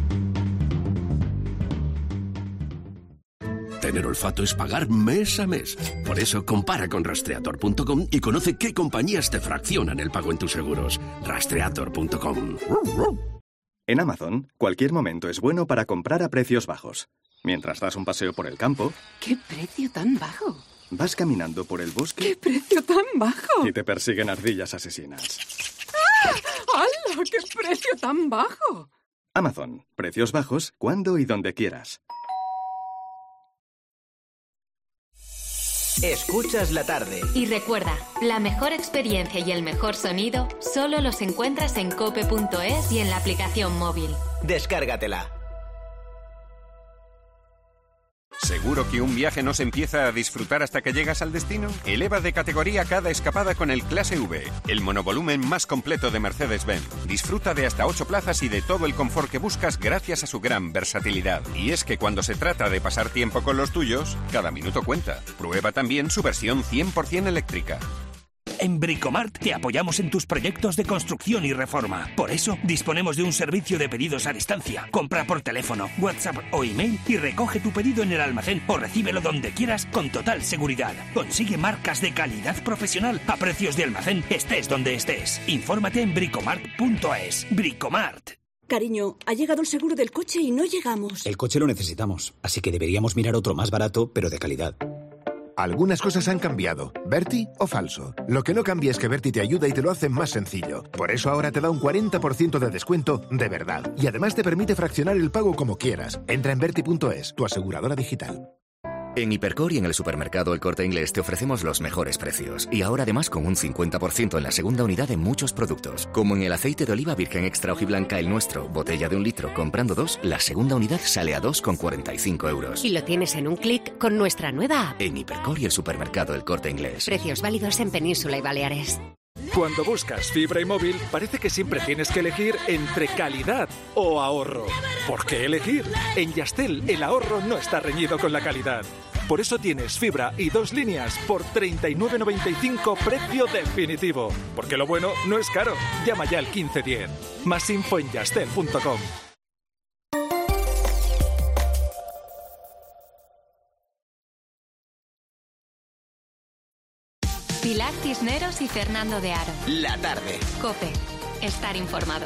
Tener olfato es pagar mes a mes. Por eso compara con Rastreator.com y conoce qué compañías te fraccionan el pago en tus seguros. Rastreator.com. En Amazon, cualquier momento es bueno para comprar a precios bajos. Mientras das un paseo por el campo... ¡Qué precio tan bajo! Vas caminando por el bosque... ¡Qué precio tan bajo! Y te persiguen ardillas asesinas. ¡Ah! ¡Hala! ¡Qué precio tan bajo! Amazon. Precios bajos cuando y donde quieras. Escuchas la tarde. Y recuerda, la mejor experiencia y el mejor sonido solo los encuentras en cope.es y en la aplicación móvil. Descárgatela. ¿Seguro que un viaje no se empieza a disfrutar hasta que llegas al destino? Eleva de categoría cada escapada con el Clase V, el monovolumen más completo de Mercedes-Benz. Disfruta de hasta 8 plazas y de todo el confort que buscas gracias a su gran versatilidad. Y es que cuando se trata de pasar tiempo con los tuyos, cada minuto cuenta. Prueba también su versión 100% eléctrica. En Bricomart te apoyamos en tus proyectos de construcción y reforma. Por eso, disponemos de un servicio de pedidos a distancia. Compra por teléfono, WhatsApp o email y recoge tu pedido en el almacén o recíbelo donde quieras con total seguridad. Consigue marcas de calidad profesional a precios de almacén, estés donde estés. Infórmate en bricomart.es. Bricomart. Cariño, ha llegado el seguro del coche y no llegamos. El coche lo necesitamos, así que deberíamos mirar otro más barato, pero de calidad. Algunas cosas han cambiado. ¿Berti o falso? Lo que no cambia es que Berti te ayuda y te lo hace más sencillo. Por eso ahora te da un 40% de descuento de verdad. Y además te permite fraccionar el pago como quieras. Entra en Berti.es, tu aseguradora digital. En Hipercor y en el supermercado El Corte Inglés te ofrecemos los mejores precios. Y ahora además con un 50% en la segunda unidad de muchos productos. Como en el aceite de oliva virgen extra hojiblanca el nuestro, botella de 1 litro, comprando 2, la segunda unidad sale a 2,45 euros. Y lo tienes en un clic con nuestra nueva app. En Hipercor y el supermercado El Corte Inglés. Precios válidos en Península y Baleares. Cuando buscas fibra y móvil, parece que siempre tienes que elegir entre calidad o ahorro. ¿Por qué elegir? En Yastel, el ahorro no está reñido con la calidad. Por eso tienes fibra y 2 líneas por 39,95 precio definitivo. Porque lo bueno no es caro. Llama ya al 1510. Más info en yastel.com. Pilar Cisneros y Fernando de Aro. La tarde. COPE. Estar informado.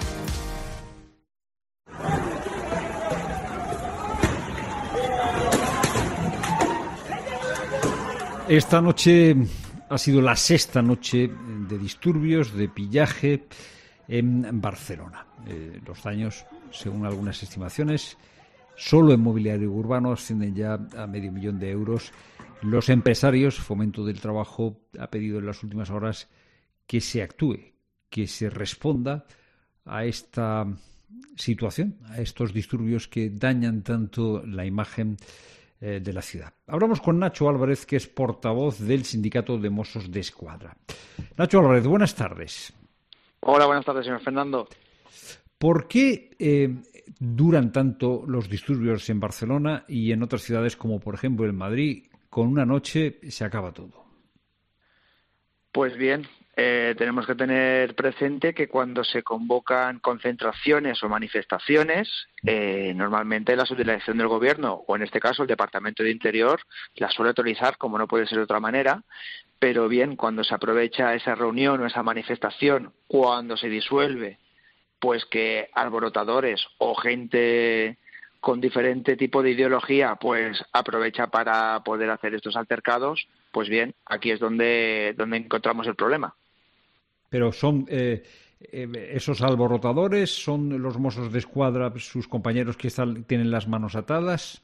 Esta noche ha sido la 6ª noche de disturbios, de pillaje en Barcelona. Los daños, según algunas estimaciones, solo en mobiliario urbano ascienden ya a 500.000 euros. Los empresarios, Fomento del Trabajo, ha pedido en las últimas horas que se actúe, que se responda a esta situación, a estos disturbios que dañan tanto la imagen de la ciudad. Hablamos con Nacho Álvarez, que es portavoz del Sindicato de Mossos d'Esquadra. Nacho Álvarez, buenas tardes. Hola, buenas tardes, señor Fernando. ¿Por qué duran tanto los disturbios en Barcelona y en otras ciudades como, por ejemplo, en Madrid? Con una noche se acaba todo. Pues bien, tenemos que tener presente que cuando se convocan concentraciones o manifestaciones, normalmente la subdelegación del Gobierno, o en este caso el Departamento de Interior, la suele autorizar, como no puede ser de otra manera, pero bien, cuando se aprovecha esa reunión o esa manifestación, cuando se disuelve, pues que alborotadores o gente con diferente tipo de ideología, pues aprovecha para poder hacer estos altercados, pues bien, aquí es donde encontramos el problema. Pero son esos alborotadores, son los Mossos d'Esquadra, sus compañeros que tienen las manos atadas.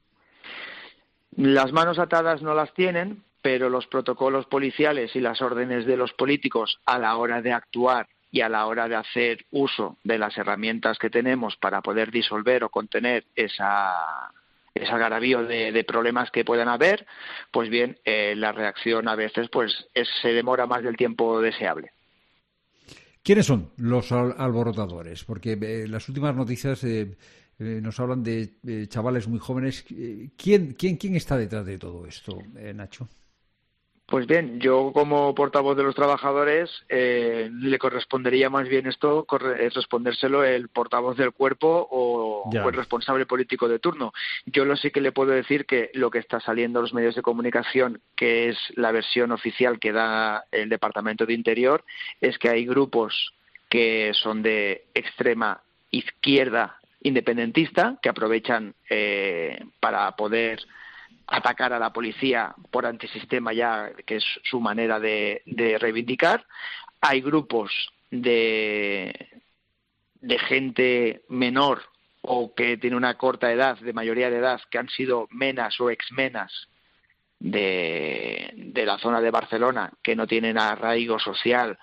Las manos atadas no las tienen, pero los protocolos policiales y las órdenes de los políticos a la hora de actuar y a la hora de hacer uso de las herramientas que tenemos para poder disolver o contener ese agravio de problemas que puedan haber, pues bien, la reacción a veces pues se demora más del tiempo deseable. ¿Quiénes son los alborotadores? Porque las últimas noticias nos hablan de chavales muy jóvenes. ¿Quién está detrás de todo esto, Nacho? Pues bien, yo como portavoz de los trabajadores le correspondería más bien esto respondérselo el portavoz del cuerpo o el responsable político de turno. Yo sí que le puedo decir que lo que está saliendo en los medios de comunicación, que es la versión oficial que da el Departamento de Interior, es que hay grupos que son de extrema izquierda independentista que aprovechan para poder atacar a la policía por antisistema, ya que es su manera de reivindicar. Hay grupos de gente menor o que tiene una corta edad, de mayoría de edad, que han sido menas o exmenas de la zona de Barcelona, que no tienen arraigo social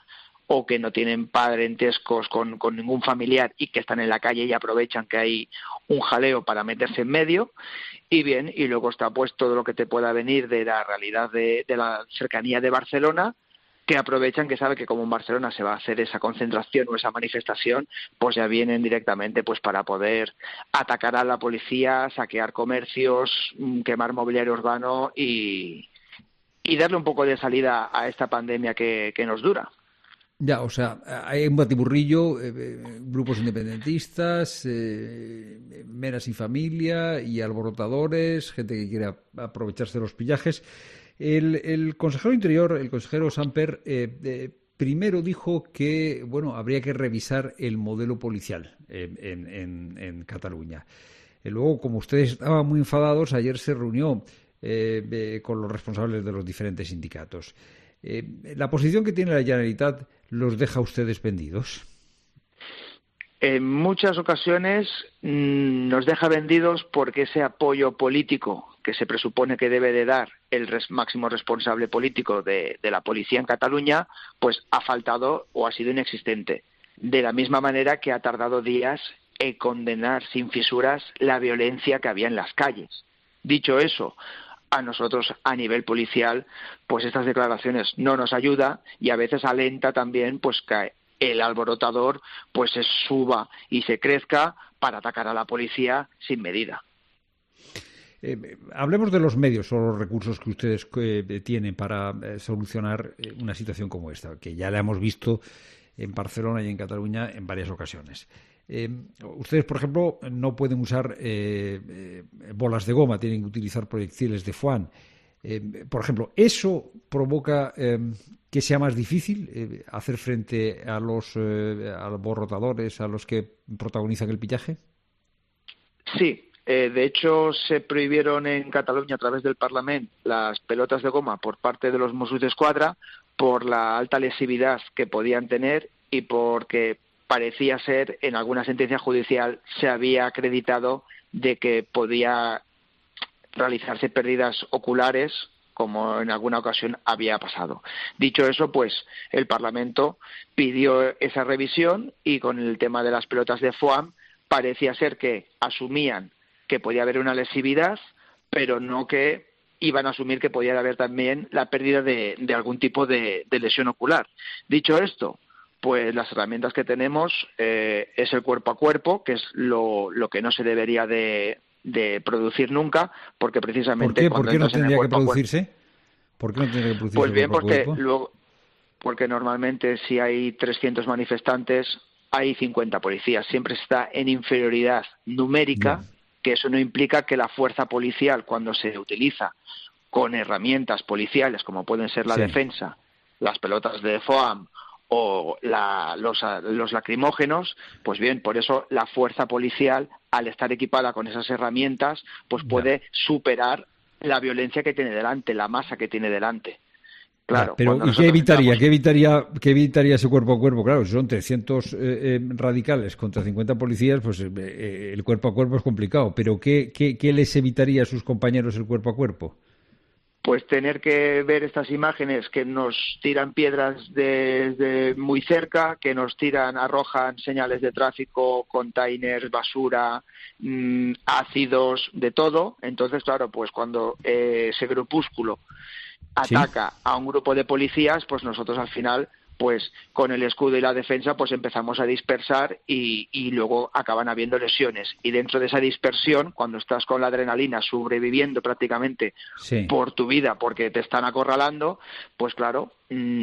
o que no tienen parentescos con ningún familiar y que están en la calle y aprovechan que hay un jaleo para meterse en medio. Y bien, y luego está pues todo lo que te pueda venir de la realidad de la cercanía de Barcelona, que aprovechan que sabe que como en Barcelona se va a hacer esa concentración o esa manifestación, pues ya vienen directamente pues para poder atacar a la policía, saquear comercios, quemar mobiliario urbano y darle un poco de salida a esta pandemia que nos dura. Ya, o sea, hay un batiburrillo, grupos independentistas, meras sin familia y alborotadores, gente que quiere aprovecharse de los pillajes. El consejero Interior, el consejero Samper, primero dijo que, bueno, habría que revisar el modelo policial en Cataluña. Luego, como ustedes estaban muy enfadados, ayer se reunió con los responsables de los diferentes sindicatos. ¿La posición que tiene la Generalitat los deja a ustedes vendidos? En muchas ocasiones nos deja vendidos porque ese apoyo político que se presupone que debe de dar el máximo responsable político de la policía en Cataluña, pues ha faltado o ha sido inexistente. De la misma manera que ha tardado días en condenar sin fisuras la violencia que había en las calles. Dicho eso, a nosotros a nivel policial, pues estas declaraciones no nos ayuda y a veces alenta también pues que el alborotador pues se suba y se crezca para atacar a la policía sin medida. Hablemos de los medios o los recursos que ustedes tienen para solucionar una situación como esta, que ya la hemos visto en Barcelona y en Cataluña en varias ocasiones. Ustedes, por ejemplo, no pueden usar bolas de goma, tienen que utilizar proyectiles de foam. Por ejemplo, ¿eso provoca que sea más difícil hacer frente a los alborotadores, a los que protagonizan el pillaje? Sí. De hecho, se prohibieron en Cataluña a través del Parlamento las pelotas de goma por parte de los Mossos d'Esquadra por la alta lesividad que podían tener y porque parecía ser, en alguna sentencia judicial, se había acreditado de que podía realizarse pérdidas oculares, como en alguna ocasión había pasado. Dicho eso, pues el Parlamento pidió esa revisión y con el tema de las pelotas de foam parecía ser que asumían que podía haber una lesividad, pero no que iban a asumir que podía haber también la pérdida de algún tipo de lesión ocular. Dicho esto, pues las herramientas que tenemos es el cuerpo a cuerpo, que es lo que no se debería de producir nunca, porque precisamente... ¿Por qué no tendría que producirse? ¿Por qué no tendría que producirse? Pues bien, porque normalmente si hay 300 manifestantes, hay 50 policías. Siempre está en inferioridad numérica, que eso no implica que la fuerza policial, cuando se utiliza con herramientas policiales, como pueden ser la defensa, las pelotas de foam o los lacrimógenos, pues bien, por eso la fuerza policial, al estar equipada con esas herramientas, pues puede superar la violencia que tiene delante, la masa que tiene delante. Claro, pero ¿y qué evitaría ese cuerpo a cuerpo? Claro, si son 300 radicales contra 50 policías, pues el cuerpo a cuerpo es complicado. Pero ¿qué les evitaría a sus compañeros el cuerpo a cuerpo? Pues tener que ver estas imágenes que nos tiran piedras desde muy cerca, que nos arrojan señales de tráfico, containers, basura, ácidos, de todo. Entonces, claro, pues cuando ese grupúsculo ataca a un grupo de policías, pues nosotros al final, pues con el escudo y la defensa, pues empezamos a dispersar y luego acaban habiendo lesiones. Y dentro de esa dispersión, cuando estás con la adrenalina sobreviviendo prácticamente por tu vida, porque te están acorralando, pues claro,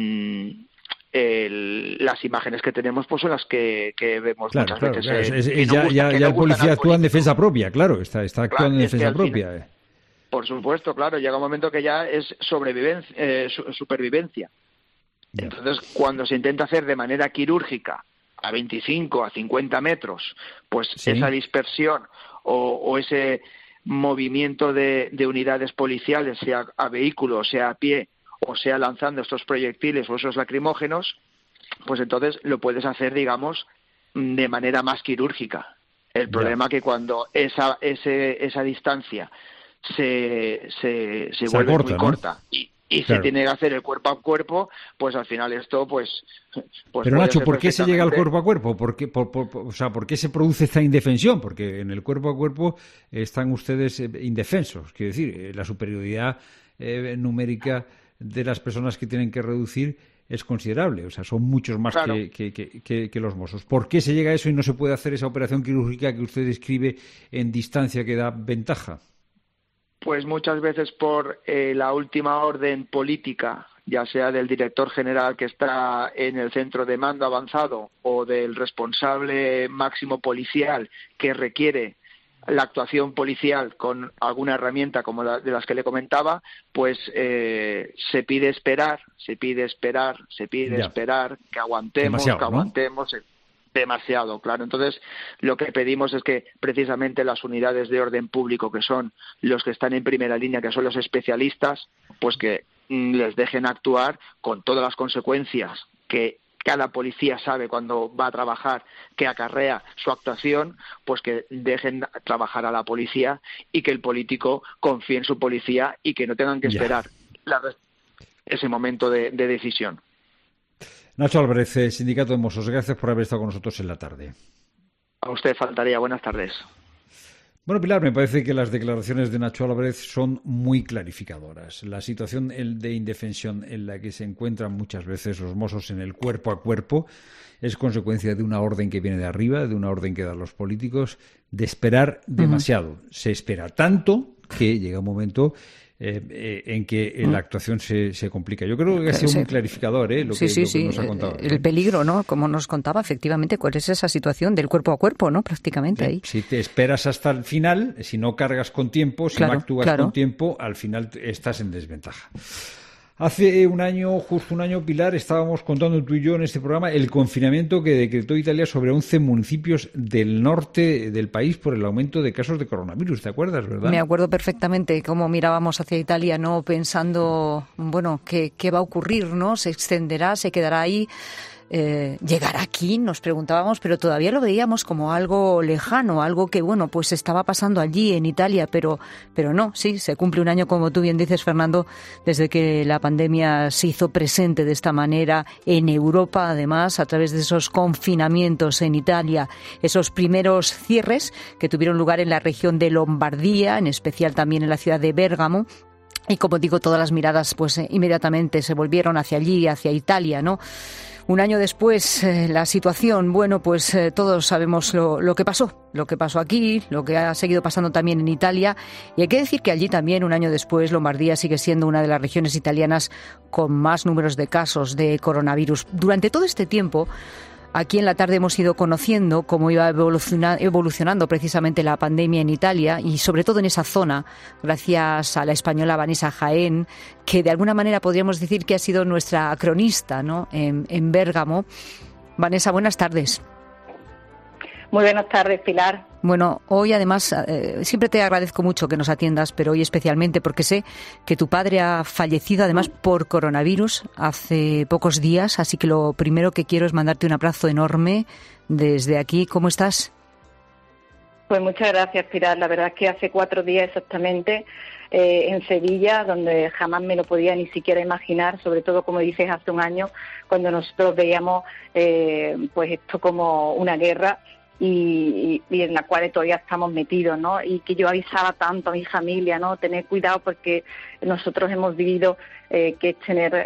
las imágenes que tenemos pues son las que vemos muchas veces. Ya el policía actúa en defensa propia, está actuando en defensa propia. Por supuesto, claro, llega un momento que ya es supervivencia. Entonces, cuando se intenta hacer de manera quirúrgica a 25, a 50 metros, pues esa dispersión o ese movimiento de unidades policiales, sea a vehículo, sea a pie, o sea lanzando estos proyectiles o esos lacrimógenos, pues entonces lo puedes hacer, digamos, de manera más quirúrgica. El problema es que cuando esa distancia se vuelve muy corta y se tiene que hacer el cuerpo a cuerpo, pues al final esto pues pero Nacho, ¿por qué se llega al cuerpo a cuerpo? ¿Por qué se produce esta indefensión? Porque en el cuerpo a cuerpo están ustedes indefensos. Quiero decir, la superioridad numérica de las personas que tienen que reducir es considerable, o sea, son muchos más que los Mossos. ¿Por qué se llega a eso y no se puede hacer esa operación quirúrgica que usted describe en distancia que da ventaja? Pues muchas veces por la última orden política, ya sea del director general que está en el centro de mando avanzado o del responsable máximo policial que requiere la actuación policial con alguna herramienta como de las que le comentaba, pues se pide esperar, que aguantemos, demasiado, claro. Entonces, lo que pedimos es que precisamente las unidades de orden público, que son los que están en primera línea, que son los especialistas, pues que les dejen actuar con todas las consecuencias que cada policía sabe cuando va a trabajar, que acarrea su actuación, pues que dejen trabajar a la policía y que el político confíe en su policía y que no tengan que esperar ese momento de decisión. Nacho Álvarez, Sindicato de Mossos, gracias por haber estado con nosotros en la tarde. A usted faltaría. Buenas tardes. Bueno, Pilar, me parece que las declaraciones de Nacho Álvarez son muy clarificadoras. La situación de indefensión en la que se encuentran muchas veces los Mossos en el cuerpo a cuerpo es consecuencia de una orden que viene de arriba, de una orden que dan los políticos, de esperar demasiado. Se espera tanto que llega un momento en que la actuación se complica. Yo creo que ha sido muy clarificador lo que nos ha contado. El peligro, ¿no? Como nos contaba, efectivamente, cuál es esa situación del cuerpo a cuerpo, ¿no? Prácticamente ahí. Si te esperas hasta el final, si no cargas con tiempo, si no actúas con tiempo, al final estás en desventaja. Hace justo un año, Pilar, estábamos contando tú y yo en este programa el confinamiento que decretó Italia sobre 11 municipios del norte del país por el aumento de casos de coronavirus. ¿Te acuerdas, verdad? Me acuerdo perfectamente cómo mirábamos hacia Italia, ¿no? Pensando, bueno, ¿qué va a ocurrir, no? ¿Se extenderá? ¿Se quedará ahí? ¿Llegará aquí? Nos preguntábamos, pero todavía lo veíamos como algo lejano, algo que, bueno, pues estaba pasando allí en Italia, pero no, sí, se cumple un año, como tú bien dices, Fernando, desde que la pandemia se hizo presente de esta manera en Europa, además, a través de esos confinamientos en Italia, esos primeros cierres que tuvieron lugar en la región de Lombardía, en especial también en la ciudad de Bérgamo. Y como digo, todas las miradas pues inmediatamente se volvieron hacia allí, hacia Italia, ¿no? Un año después, la situación, bueno, pues todos sabemos lo que pasó aquí, lo que ha seguido pasando también en Italia. Y hay que decir que allí también, un año después, Lombardía sigue siendo una de las regiones italianas con más números de casos de coronavirus. Durante todo este tiempo, aquí en la tarde hemos ido conociendo cómo iba evolucionando precisamente la pandemia en Italia y sobre todo en esa zona, gracias a la española Vanessa Jaén, que de alguna manera podríamos decir que ha sido nuestra cronista, ¿no? en Bérgamo. Vanessa, buenas tardes. Muy buenas tardes, Pilar. Bueno, hoy además siempre te agradezco mucho que nos atiendas, pero hoy especialmente porque sé que tu padre ha fallecido además por coronavirus hace pocos días, así que lo primero que quiero es mandarte un abrazo enorme desde aquí. ¿Cómo estás? Pues muchas gracias, Pilar. La verdad es que hace 4 días exactamente en Sevilla, donde jamás me lo podía ni siquiera imaginar, sobre todo, como dices, hace un año, cuando nosotros veíamos pues esto como una guerra, y en la cual todavía estamos metidos, ¿no? Y que yo avisaba tanto a mi familia, ¿no? Tener cuidado porque nosotros hemos vivido que es tener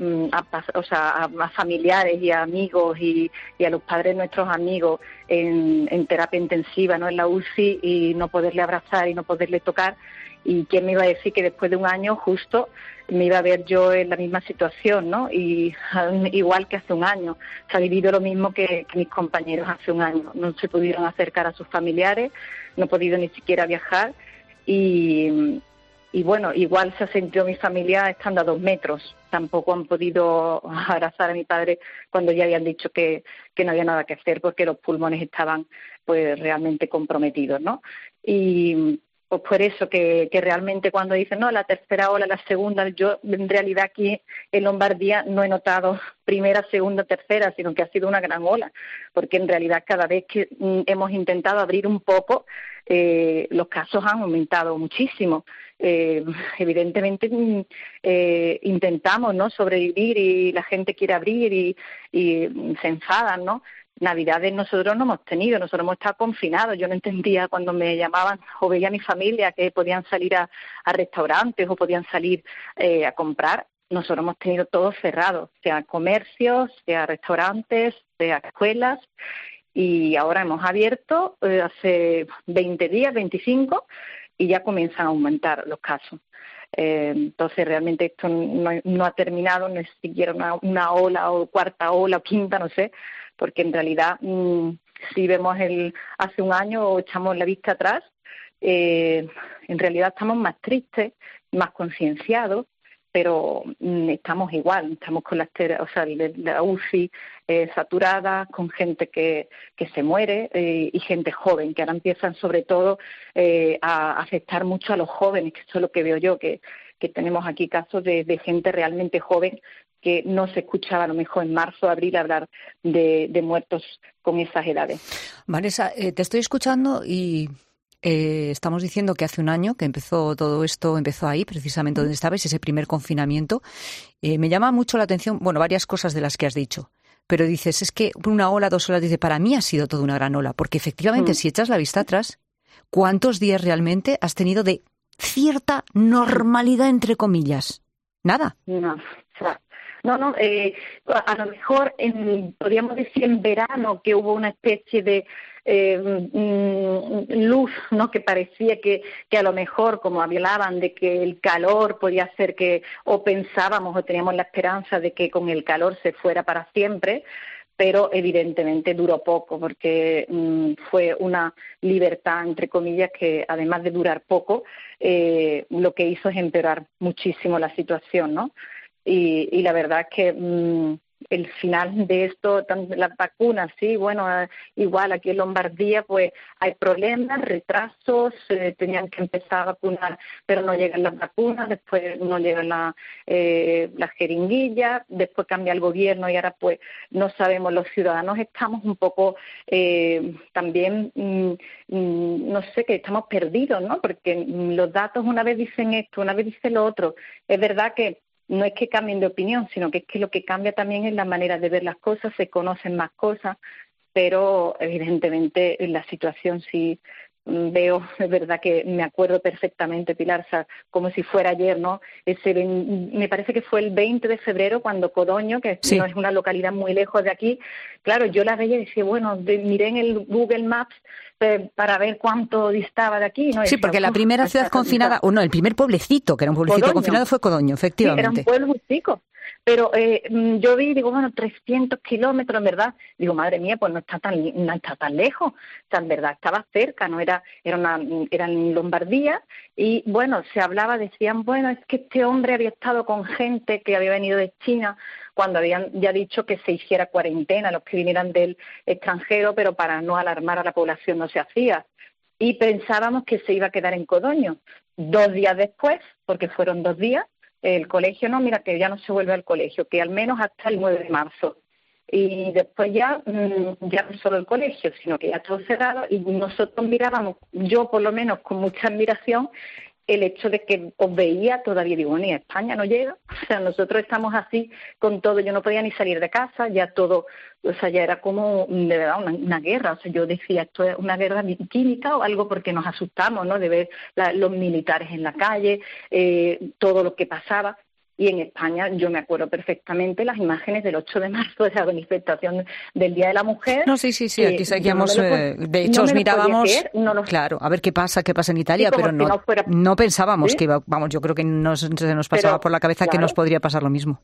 a familiares y a amigos y a los padres de nuestros amigos en terapia intensiva, ¿no? En la UCI, y no poderle abrazar y no poderle tocar. Y quién me iba a decir que después de un año justo me iba a ver yo en la misma situación, ¿no? Y igual que hace un año. Se ha vivido lo mismo que mis compañeros hace un año. No se pudieron acercar a sus familiares, no he podido ni siquiera viajar y bueno, igual se ha sentido mi familia estando a 2 metros. Tampoco han podido abrazar a mi padre cuando ya habían dicho que no había nada que hacer porque los pulmones estaban pues realmente comprometidos, ¿no? Y pues por eso que realmente cuando dicen, no, la tercera ola, la segunda, yo en realidad aquí en Lombardía no he notado primera, segunda, tercera, sino que ha sido una gran ola, porque en realidad cada vez que hemos intentado abrir un poco, los casos han aumentado muchísimo. Evidentemente intentamos, ¿no?, sobrevivir y la gente quiere abrir y se enfadan, ¿no? Navidades nosotros no hemos tenido, nosotros hemos estado confinados. Yo no entendía cuando me llamaban o veía a mi familia que podían salir a restaurantes o podían salir a comprar. Nosotros hemos tenido todo cerrado, sea comercios, sea restaurantes, sea escuelas, y ahora hemos abierto hace 20 días, 25, y ya comienzan a aumentar los casos. Entonces realmente esto no ha terminado, no es siquiera una ola o cuarta ola o quinta, no sé, porque en realidad si vemos hace un año o echamos la vista atrás, en realidad estamos más tristes, más concienciados, pero estamos igual, estamos con la UCI saturada, con gente que se muere y gente joven, que ahora empiezan sobre todo a afectar mucho a los jóvenes, que eso es lo que veo yo, que tenemos aquí casos de gente realmente joven que no se escuchaba a lo mejor en marzo, abril, hablar de muertos con esas edades. Vanessa, te estoy escuchando y estamos diciendo que hace un año que empezó todo esto, empezó ahí, precisamente donde estabais, ese primer confinamiento. Me llama mucho la atención, varias cosas de las que has dicho, pero dices, es que una ola, 2 olas, dice, para mí ha sido toda una gran ola, porque efectivamente, si echas la vista atrás, ¿cuántos días realmente has tenido de cierta normalidad, entre comillas? Nada. No, a lo mejor podríamos decir en verano que hubo una especie de luz, ¿no?, que parecía que a lo mejor, como hablaban de que el calor podía hacer o pensábamos o teníamos la esperanza de que con el calor se fuera para siempre, pero evidentemente duró poco porque fue una libertad, entre comillas, que además de durar poco, lo que hizo es empeorar muchísimo la situación, ¿no? Y la verdad es que el final de esto, las vacunas, sí, igual aquí en Lombardía pues hay problemas, retrasos, tenían que empezar a vacunar, pero no llegan las vacunas, después no llegan las jeringuillas, después cambia el gobierno y ahora pues no sabemos, los ciudadanos estamos un poco también, no sé, que estamos perdidos, ¿no? Porque los datos una vez dicen esto, una vez dicen lo otro. Es verdad que no es que cambien de opinión, sino que es que lo que cambia también es la manera de ver las cosas, se conocen más cosas, pero evidentemente la situación sí veo, es verdad que me acuerdo perfectamente, Pilar, o sea, como si fuera ayer, ¿no? Me parece que fue el 20 de febrero cuando Codoño, que sí, no es una localidad muy lejos de aquí, claro, yo la veía y decía, miré en el Google Maps para ver cuánto distaba de aquí, ¿no? Sí, porque la primera ciudad confinada, el primer pueblecito, que era un pueblecito Codoño. Confinado, fue Codoño, efectivamente. Sí, era un pueblo muy chico. Pero yo vi, 300 kilómetros, en verdad. Digo, madre mía, pues no está tan lejos. O sea, en verdad estaba cerca, no era en Lombardía. Y se hablaba, decían, es que este hombre había estado con gente que había venido de China cuando habían ya dicho que se hiciera cuarentena, los que vinieran del extranjero, pero para no alarmar a la población no se hacía. Y pensábamos que se iba a quedar en Codoño. 2 días después, porque fueron 2 días, el colegio, que ya no se vuelve al colegio, que al menos hasta el 9 de marzo. Y después ya no solo el colegio, sino que ya todo cerrado, y nosotros mirábamos, yo por lo menos con mucha admiración, el hecho de que os veía todavía, ni a España no llega, o sea, nosotros estamos así con todo, yo no podía ni salir de casa, ya todo, ya era como de verdad una guerra, o sea, yo decía, esto es una guerra química o algo, porque nos asustamos, ¿no?, de ver los militares en la calle, todo lo que pasaba. Y en España yo me acuerdo perfectamente las imágenes del 8 de marzo, de la manifestación del Día de la Mujer. No, sí, aquí seguíamos, de hecho os mirábamos, claro, a ver qué pasa en Italia, pero no pensábamos que iba, yo creo que se nos pasaba por la cabeza que nos podría pasar lo mismo.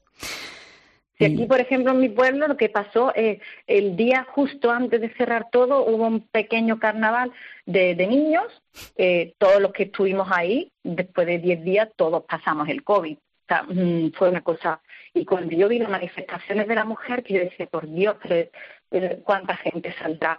Si aquí, por ejemplo, en mi pueblo, lo que pasó, el día justo antes de cerrar todo, hubo un pequeño carnaval de niños, todos los que estuvimos ahí, después de 10 días, todos pasamos el COVID. Fue una cosa, y cuando yo vi las manifestaciones de la mujer, que yo decía, por Dios, cuánta gente saldrá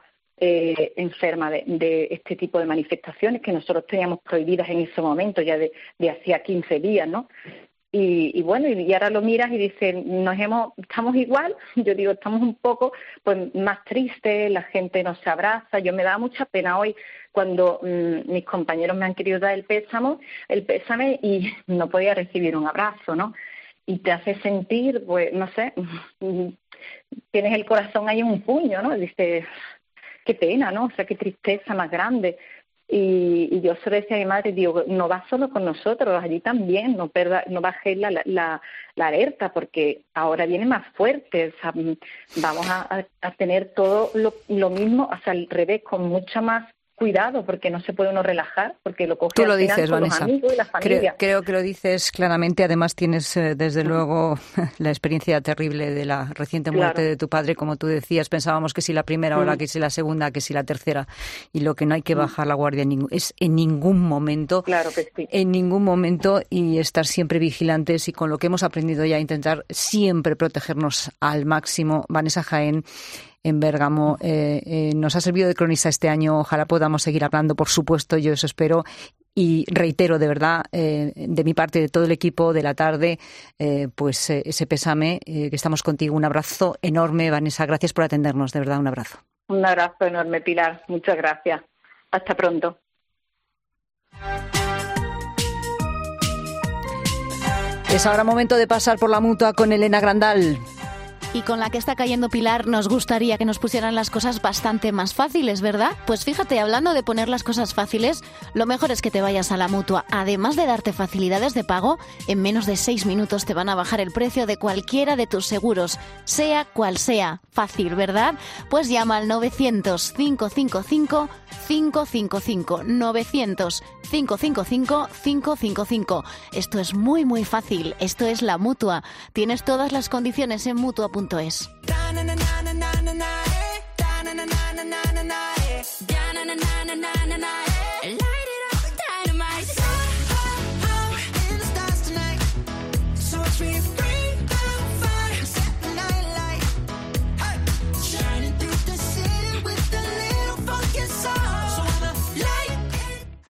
enferma de este tipo de manifestaciones que nosotros teníamos prohibidas en ese momento, ya de hacía 15 días, ¿no? Y bueno, y ahora lo miras y dices, estamos igual. Yo digo, estamos un poco pues más tristes, la gente nos abraza. Yo me da mucha pena hoy cuando mis compañeros me han querido dar el pésame y no podía recibir un abrazo, ¿no? Y te hace sentir, pues, no sé, tienes el corazón ahí en un puño, ¿no? Dices, qué pena, ¿no? O sea, qué tristeza más grande. Y yo se lo decía a mi madre, digo, no vas solo con nosotros, allí también, no bajéis la alerta, porque ahora viene más fuerte, o sea, vamos a tener todo lo mismo, o sea, al revés, con mucha más cuidado, porque no se puede uno relajar, porque lo coge. Tú lo al final dices, con Vanessa. Los amigos y la familia. Creo que lo dices claramente. Además tienes, desde luego, la experiencia terrible de la reciente muerte de tu padre. Como tú decías, pensábamos que si la primera hora, que si la segunda, que si la tercera. Y lo que no hay que bajar la guardia es en ningún momento. Claro que sí. En ningún momento, y estar siempre vigilantes, y con lo que hemos aprendido ya, intentar siempre protegernos al máximo. Vanessa Jaén, en Bérgamo, nos ha servido de cronista este año. Ojalá podamos seguir hablando, por supuesto, yo eso espero. Y reitero, de verdad, de mi parte, de todo el equipo de la tarde, pues ese pésame, que estamos contigo. Un abrazo enorme, Vanessa. Gracias por atendernos, de verdad, un abrazo. Un abrazo enorme, Pilar. Muchas gracias. Hasta pronto. Es ahora momento de pasar por la Mutua con Elena Grandal. Y con la que está cayendo Pilar, nos gustaría que nos pusieran las cosas bastante más fáciles, ¿verdad? Pues fíjate, hablando de poner las cosas fáciles, lo mejor es que te vayas a la Mutua. Además de darte facilidades de pago, en menos de 6 minutos te van a bajar el precio de cualquiera de tus seguros, sea cual sea. Fácil, ¿verdad? Pues llama al 900-555-555. 900-555-555. Esto es muy, muy fácil. Esto es la Mutua. Tienes todas las condiciones en Mutua.es.